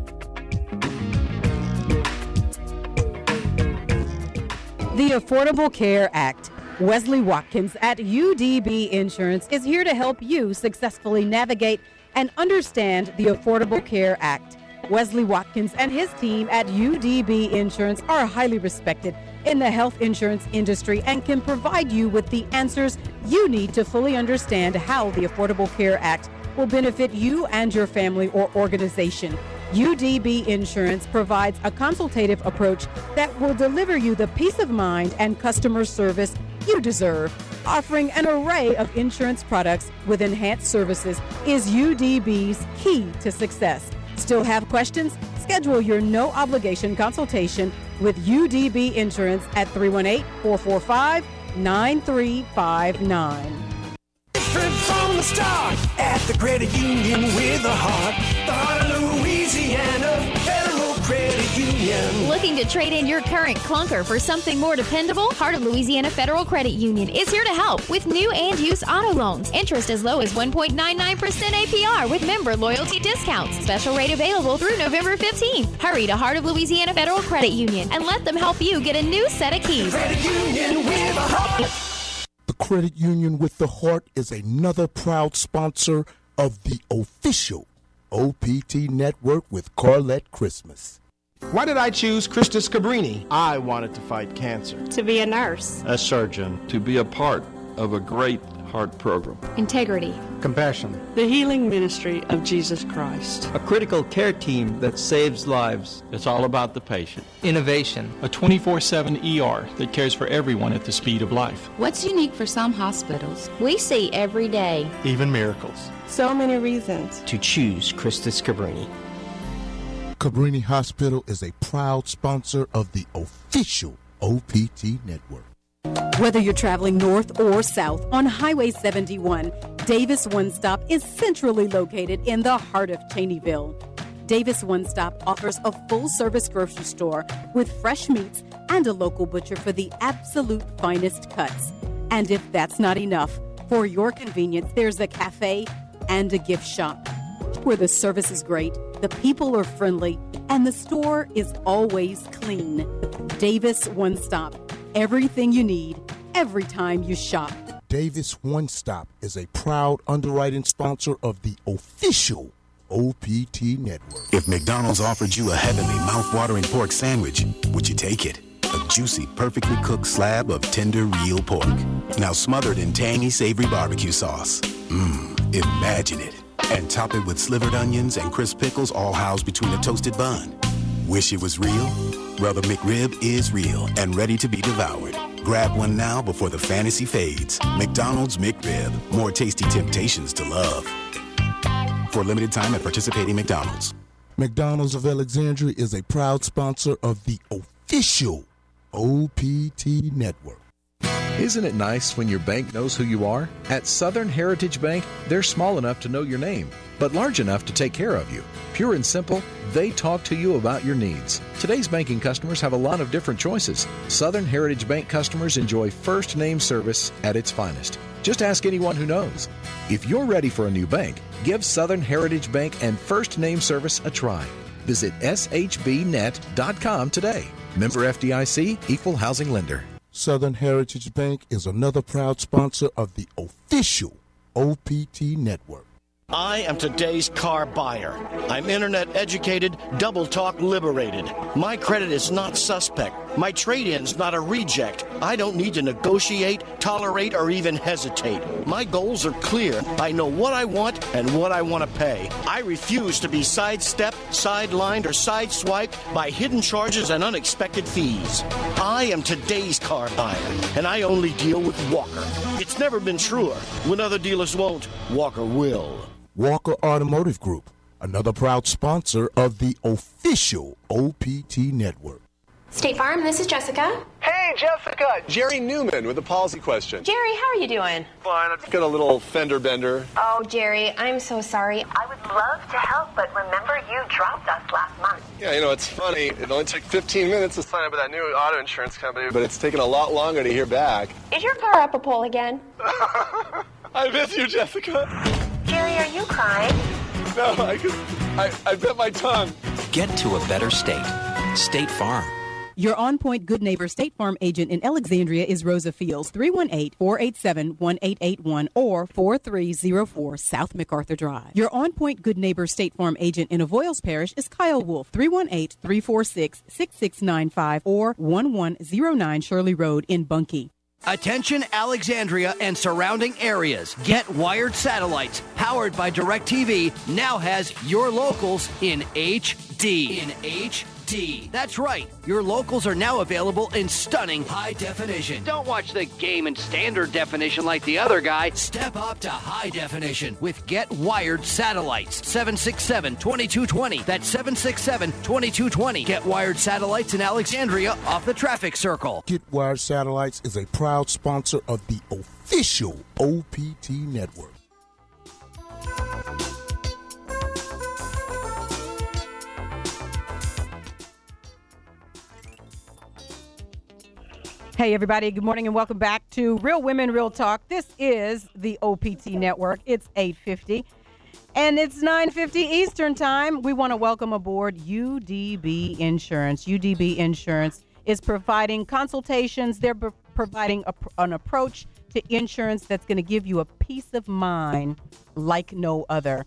The Affordable Care Act. Wesley Watkins at U D B Insurance is here to help you successfully navigate and understand the Affordable Care Act. Wesley Watkins and his team at U D B Insurance are highly respected in the health insurance industry and can provide you with the answers you need to fully understand how the Affordable Care Act will benefit you and your family or organization. U D B Insurance provides a consultative approach that will deliver you the peace of mind and customer service you deserve. Offering an array of insurance products with enhanced services is U D B's key to success. Still have questions? Schedule your no-obligation consultation with U D B Insurance at three one eight, four four five, nine three five nine. Straight from the start at the credit union with a heart. The heart of Louisiana Federal Credit Union. Looking to trade in your current clunker for something more dependable? Heart of Louisiana Federal Credit Union is here to help with new and used auto loans. Interest as low as one point nine nine percent A P R with member loyalty discounts. Special rate available through November fifteenth. Hurry to Heart of Louisiana Federal Credit Union and let them help you get a new set of keys. Credit Union with a heart. The Credit Union with the Heart is another proud sponsor of the official O P T network with Carlette Christmas. Why did I choose Krista Scabrini? I wanted to fight cancer. To be a nurse. A surgeon. To be a part of a great heart program. Integrity. Compassion. The healing ministry of Jesus Christ. A critical care team that saves lives. It's all about the patient. Innovation. A twenty-four seven E R that cares for everyone at the speed of life. What's unique for some hospitals? We see every day. Even miracles. So many reasons to choose Krista Scabrini. Cabrini Hospital is a proud sponsor of the official O P T network. Whether you're traveling north or south on Highway seventy-one, Davis One Stop is centrally located in the heart of Cheneyville. Davis One Stop offers a full-service grocery store with fresh meats and a local butcher for the absolute finest cuts. And if that's not enough, for your convenience, there's a cafe and a gift shop where the service is great, the people are friendly, and the store is always clean. Davis One Stop. Everything you need, every time you shop. Davis One Stop is a proud underwriting sponsor of the official O P T network. If McDonald's offered you a heavenly mouth-watering pork sandwich, would you take it? A juicy, perfectly cooked slab of tender, real pork. Now smothered in tangy, savory barbecue sauce. Mmm, imagine it. And top it with slivered onions and crisp pickles all housed between a toasted bun. Wish it was real? Well, the McRib is real and ready to be devoured. Grab one now before the fantasy fades. McDonald's McRib. More tasty temptations to love. For a limited time at participating McDonald's. McDonald's of Alexandria is a proud sponsor of the official O P T network. Isn't it nice when your bank knows who you are? At Southern Heritage Bank, they're small enough to know your name, but large enough to take care of you. Pure and simple, they talk to you about your needs. Today's banking customers have a lot of different choices. Southern Heritage Bank customers enjoy first name service at its finest. Just ask anyone who knows. If you're ready for a new bank, give Southern Heritage Bank and first name service a try. Visit S H B net dot com today. Member F D I C, Equal Housing Lender. Southern Heritage Bank is another proud sponsor of the official O P T network. I am today's car buyer. I'm internet educated, double talk liberated. My credit is not suspect. My trade-in's not a reject. I don't need to negotiate, tolerate, or even hesitate. My goals are clear. I know what I want and what I want to pay. I refuse to be sidestepped, sidelined, or sideswiped by hidden charges and unexpected fees. I am today's car buyer, and I only deal with Walker. It's never been truer. When other dealers won't, Walker will. Walker Automotive Group, another proud sponsor of the official O P T network. State Farm, this is Jessica. Hey, Jessica! Jerry Newman with a policy question. Jerry, how are you doing? Fine, I've got a little fender bender. Oh, Jerry, I'm so sorry. I would love to help, but remember you dropped us last month. Yeah, you know, it's funny. It only took fifteen minutes to sign up with that new auto insurance company, but it's taken a lot longer to hear back. Is your car up a pole again? I miss you, Jessica. Jerry, are you crying? No, I just, I, I bit my tongue. Get to a better state. State Farm. Your on-point Good Neighbor State Farm agent in Alexandria is Rosa Fields, three one eight, four eight seven, one eight eight one or four three zero four South MacArthur Drive. Your on-point Good Neighbor State Farm agent in Avoyles Parish is Kyle Wolf, three one eight, three four six, six six nine five or one one zero nine Shirley Road in Bunkie. Attention Alexandria and surrounding areas. Get Wired Satellites, powered by DirecTV, now has your locals in H D. In H D. That's right. Your locals are now available in stunning high definition. Don't watch the game in standard definition like the other guy. Step up to high definition with Get Wired Satellites. seven six seven, two two two zero. That's seven six seven, two two two zero. Get Wired Satellites in Alexandria off the traffic circle. Get Wired Satellites is a proud sponsor of the official O P T network. Hey, everybody. Good morning and welcome back to Real Women, Real Talk. This is the O P T Network. It's eight fifty and it's nine fifty Eastern Time. We want to welcome aboard U D B Insurance. U D B Insurance is providing consultations. They're b- providing a, an approach to insurance that's going to give you a peace of mind like no other.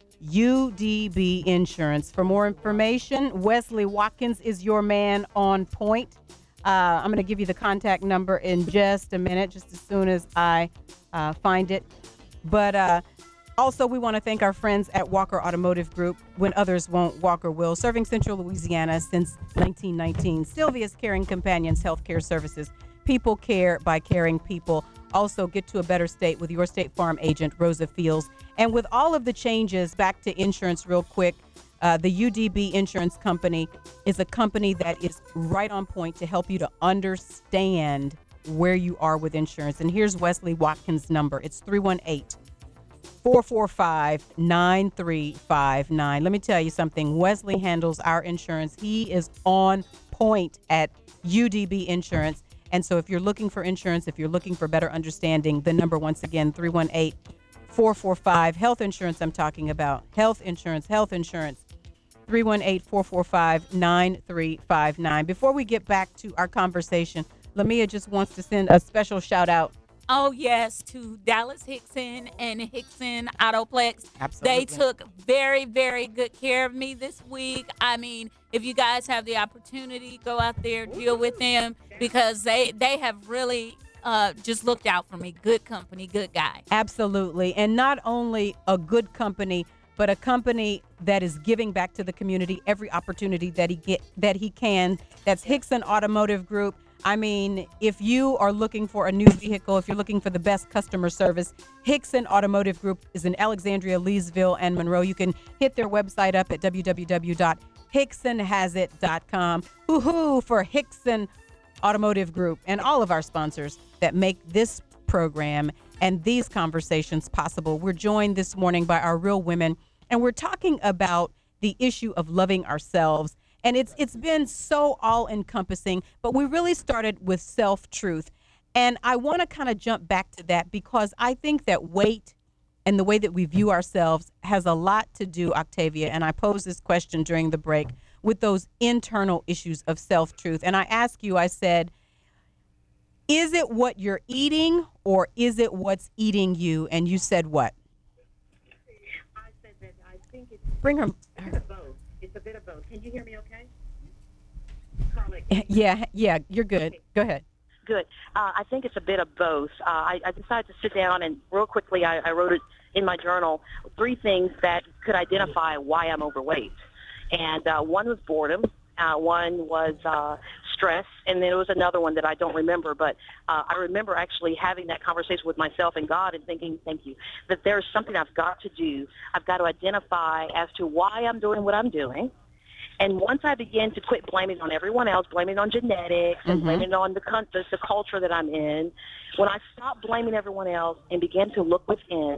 U D B Insurance. For more information, Wesley Watkins is your man on point. Uh, I'm going to give you the contact number in just a minute, just as soon as I uh, find it. But uh, also, we want to thank our friends at Walker Automotive Group. When others won't, Walker will. Serving Central Louisiana since nineteen nineteen. Sylvia's Caring Companions Healthcare Services. People care by caring people. Also, get to a better state with your State Farm agent, Rosa Fields. And with all of the changes, back to insurance real quick. Uh, the U D B Insurance Company is a company that is right on point to help you to understand where you are with insurance. And here's Wesley Watkins' number. It's three one eight, four four five, nine three five nine. Let me tell you something. Wesley handles our insurance. He is on point at U D B Insurance. And so if you're looking for insurance, if you're looking for better understanding, the number once again, three one eight, four four five, health insurance I'm talking about. Health insurance, health insurance. three one eight, four four five, nine three five nine. Before we get back to our conversation, Lamia just wants to send a special shout out. Oh, yes, to Dallas Hickson and Hickson Autoplex. Absolutely. They took very, very good care of me this week. I mean, if you guys have the opportunity, go out there, deal with them, because they, they have really uh, just looked out for me. Good company, good guy. Absolutely. And not only a good company, but a company that is giving back to the community every opportunity that he get that he can. That's Hickson Automotive Group. I mean, if you are looking for a new vehicle, if you're looking for the best customer service, Hickson Automotive Group is in Alexandria, Leesville, and Monroe. You can hit their website up at w w w dot hickson has it dot com. Hoo-hoo for Hickson Automotive Group and all of our sponsors that make this program and these conversations possible. We're joined this morning by our real women, and we're talking about the issue of loving ourselves. And it's it's been so all-encompassing, but we really started with self-truth. And I want to kind of jump back to that because I think that weight and the way that we view ourselves has a lot to do, Octavia, and I posed this question during the break, with those internal issues of self-truth. And I asked you, I said, is it what you're eating or is it what's eating you? And you said what? I said that I think it's Bring her. a bit of both. It's a bit of both. Can you hear me okay? Carla, Yeah, yeah, you're good. Go ahead. Good. Uh, I think it's a bit of both. Uh, I, I decided to sit down and real quickly I, I wrote it in my journal, three things that could identify why I'm overweight. And uh, one was boredom. Uh, one was uh, stress, and then there was another one that I don't remember, but uh, I remember actually having that conversation with myself and God and thinking, thank you, that there's something I've got to do. I've got to identify as to why I'm doing what I'm doing. And once I began to quit blaming on everyone else, blaming on genetics and Mm-hmm. blaming on the, the, the culture that I'm in, when I stopped blaming everyone else and began to look within,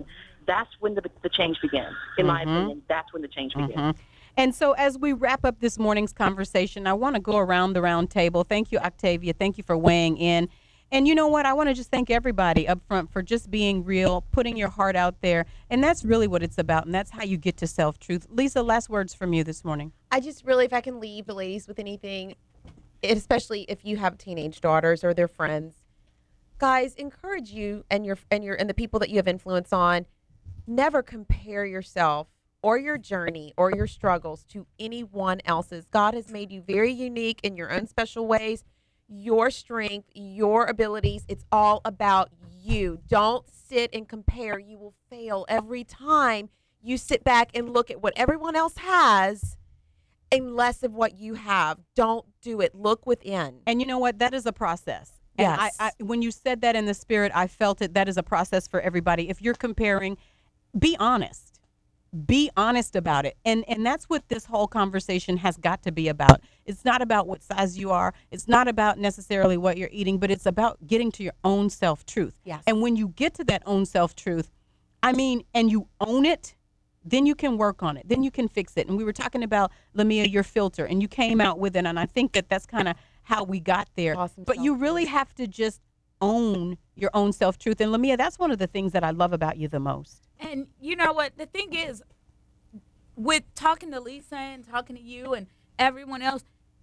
that's when the, the change begins. In my Mhm. opinion, that's when the change begins. Mhm. And so as we wrap up this morning's conversation, I want to go around the round table. Thank you, Octavia. Thank you for weighing in. And you know what? I want to just thank everybody up front for just being real, putting your heart out there. And that's really what it's about. And that's how you get to self-truth. Lisa, last words from you this morning. I just really, if I can leave the ladies with anything, especially if you have teenage daughters or their friends, guys, encourage you and your and your and the people that you have influence on. Never compare yourself or your journey or your struggles to anyone else's. God has made you very unique in your own special ways. Your strength, your abilities, it's all about you. Don't sit and compare. You will fail every time you sit back and look at what everyone else has and less of what you have. Don't do it. Look within. And you know what? That is a process. And Yes. I, I, when you said that in the spirit, I felt it. That is a process for everybody. If you're comparing, be honest. Be honest about it. And and that's what this whole conversation has got to be about. It's not about what size you are. It's not about necessarily what you're eating, but it's about getting to your own self-truth. Yes. And when you get to that own self-truth, I mean, and you own it, then you can work on it. Then you can fix it. And we were talking about, Lamia, your filter, and you came out with it. And I think that that's kind of how we got there. Awesome but you really have to just own your own self-truth. And Lamia, that's one of the things that I love about you the most. And you know what? The thing is, with talking to Lisa and talking to you and everyone else,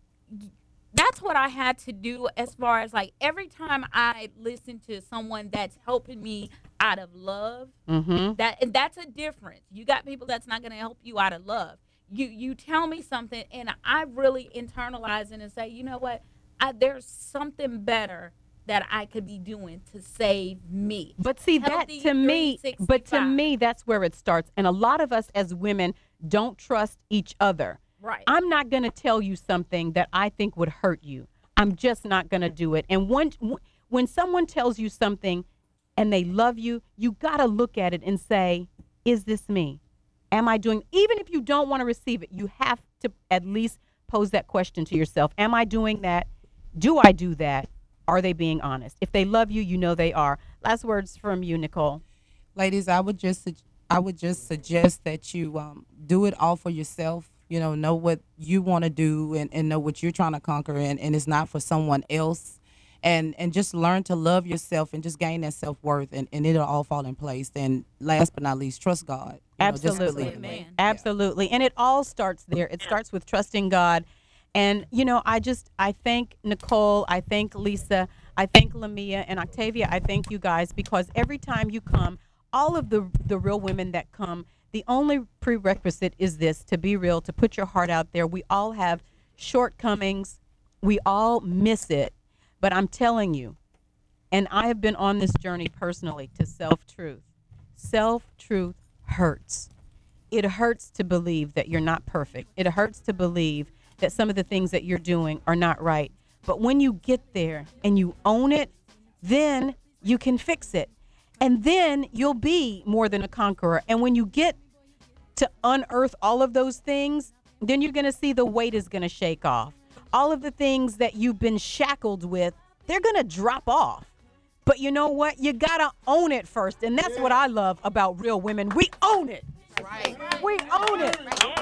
that's what I had to do as far as like every time I listen to someone that's helping me out of love, Mm-hmm. that and that's a difference. You got people that's not going to help you out of love. You you tell me something and I really internalize it and say, you know what? I, there's something better that I could be doing to save me. But see, Healthy that to me, three but to sixty-five. me, that's where it starts. And a lot of us as women don't trust each other. Right. I'm not going to tell you something that I think would hurt you. I'm just not going to do it. And when when someone tells you something and they love you, you got to look at it and say, is this me? Am I doing, even if you don't want to receive it, you have to at least pose that question to yourself. Am I doing that? Do I do that? Are they being honest? If they love you, you know they are. Last words from you, Nicole. Ladies, I would just I would just suggest that you um, do it all for yourself. You know, know what you want to do and, and know what you're trying to conquer, and, and it's not for someone else. And and just learn to love yourself and just gain that self-worth, and, and it'll all fall in place. And last but not least, trust God. You know, just Absolutely. believe in it. Absolutely. And it all starts there. It starts with trusting God. And, you know, I just, I thank Nicole, I thank Lisa, I thank Lamia and Octavia, I thank you guys, because every time you come, all of the the real women that come, the only prerequisite is this, to be real, to put your heart out there. We all have shortcomings. We all miss it. But I'm telling you, and I have been on this journey personally to self-truth. Self-truth hurts. It hurts to believe that you're not perfect. It hurts to believe that some of the things that you're doing are not right. But when you get there and you own it, then you can fix it. And then you'll be more than a conqueror. And when you get to unearth all of those things, then you're going to see the weight is going to shake off. All of the things that you've been shackled with, they're going to drop off. But you know what? You got to own it first. And that's what I love about real women. We own it. Right. We own it.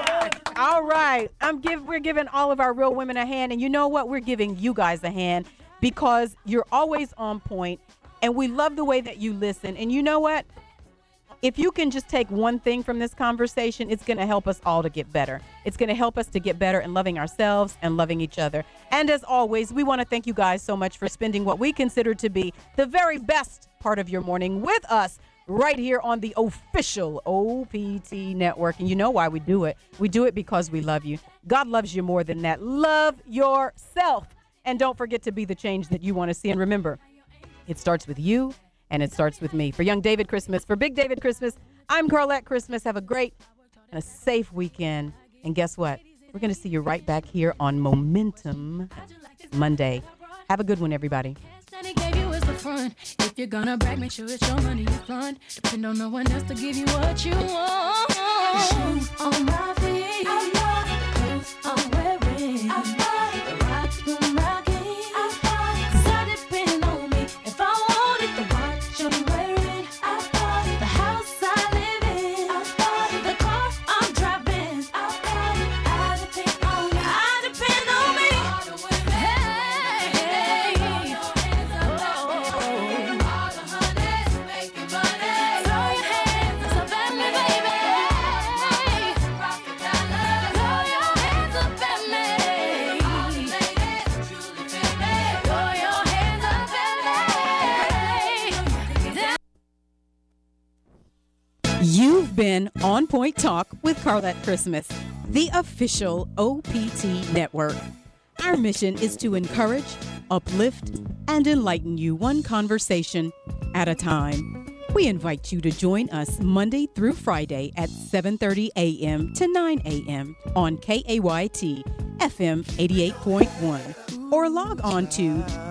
All right. I'm give we're giving all of our real women a hand, and you know what? We're giving you guys a hand because you're always on point, and we love the way that you listen. And you know what? If you can just take one thing from this conversation, it's going to help us all to get better. It's going to help us to get better in loving ourselves and loving each other. And as always, we want to thank you guys so much for spending what we consider to be the very best part of your morning with us right here on the official O P T network. And you know why we do it. We do it because we love you. God loves you more than that. Love yourself. And don't forget to be the change that you want to see. And remember, it starts with you. And it starts with me. For Young David Christmas, for Big David Christmas, I'm Carlette Christmas. Have a great and a safe weekend. And guess what? We're going to see you right back here on Momentum Monday. Have a good one, everybody. If you're gonna brag, make sure it's your money you fund. Depend on no one else to give you what you want. Shoes on my feet, I love the clothes I'm wearing. I love the watch I'm rocking. I love, 'cause I depend on me. If I want it, the watch I'm wearing. I love the house I live You've been On Point Talk with Carlette Christmas, the official O P T network. Our mission is to encourage, uplift, and enlighten you one conversation at a time. We invite you to join us Monday through Friday at seven thirty a.m. to nine a.m. on K A Y T F M eighty-eight point one or log on to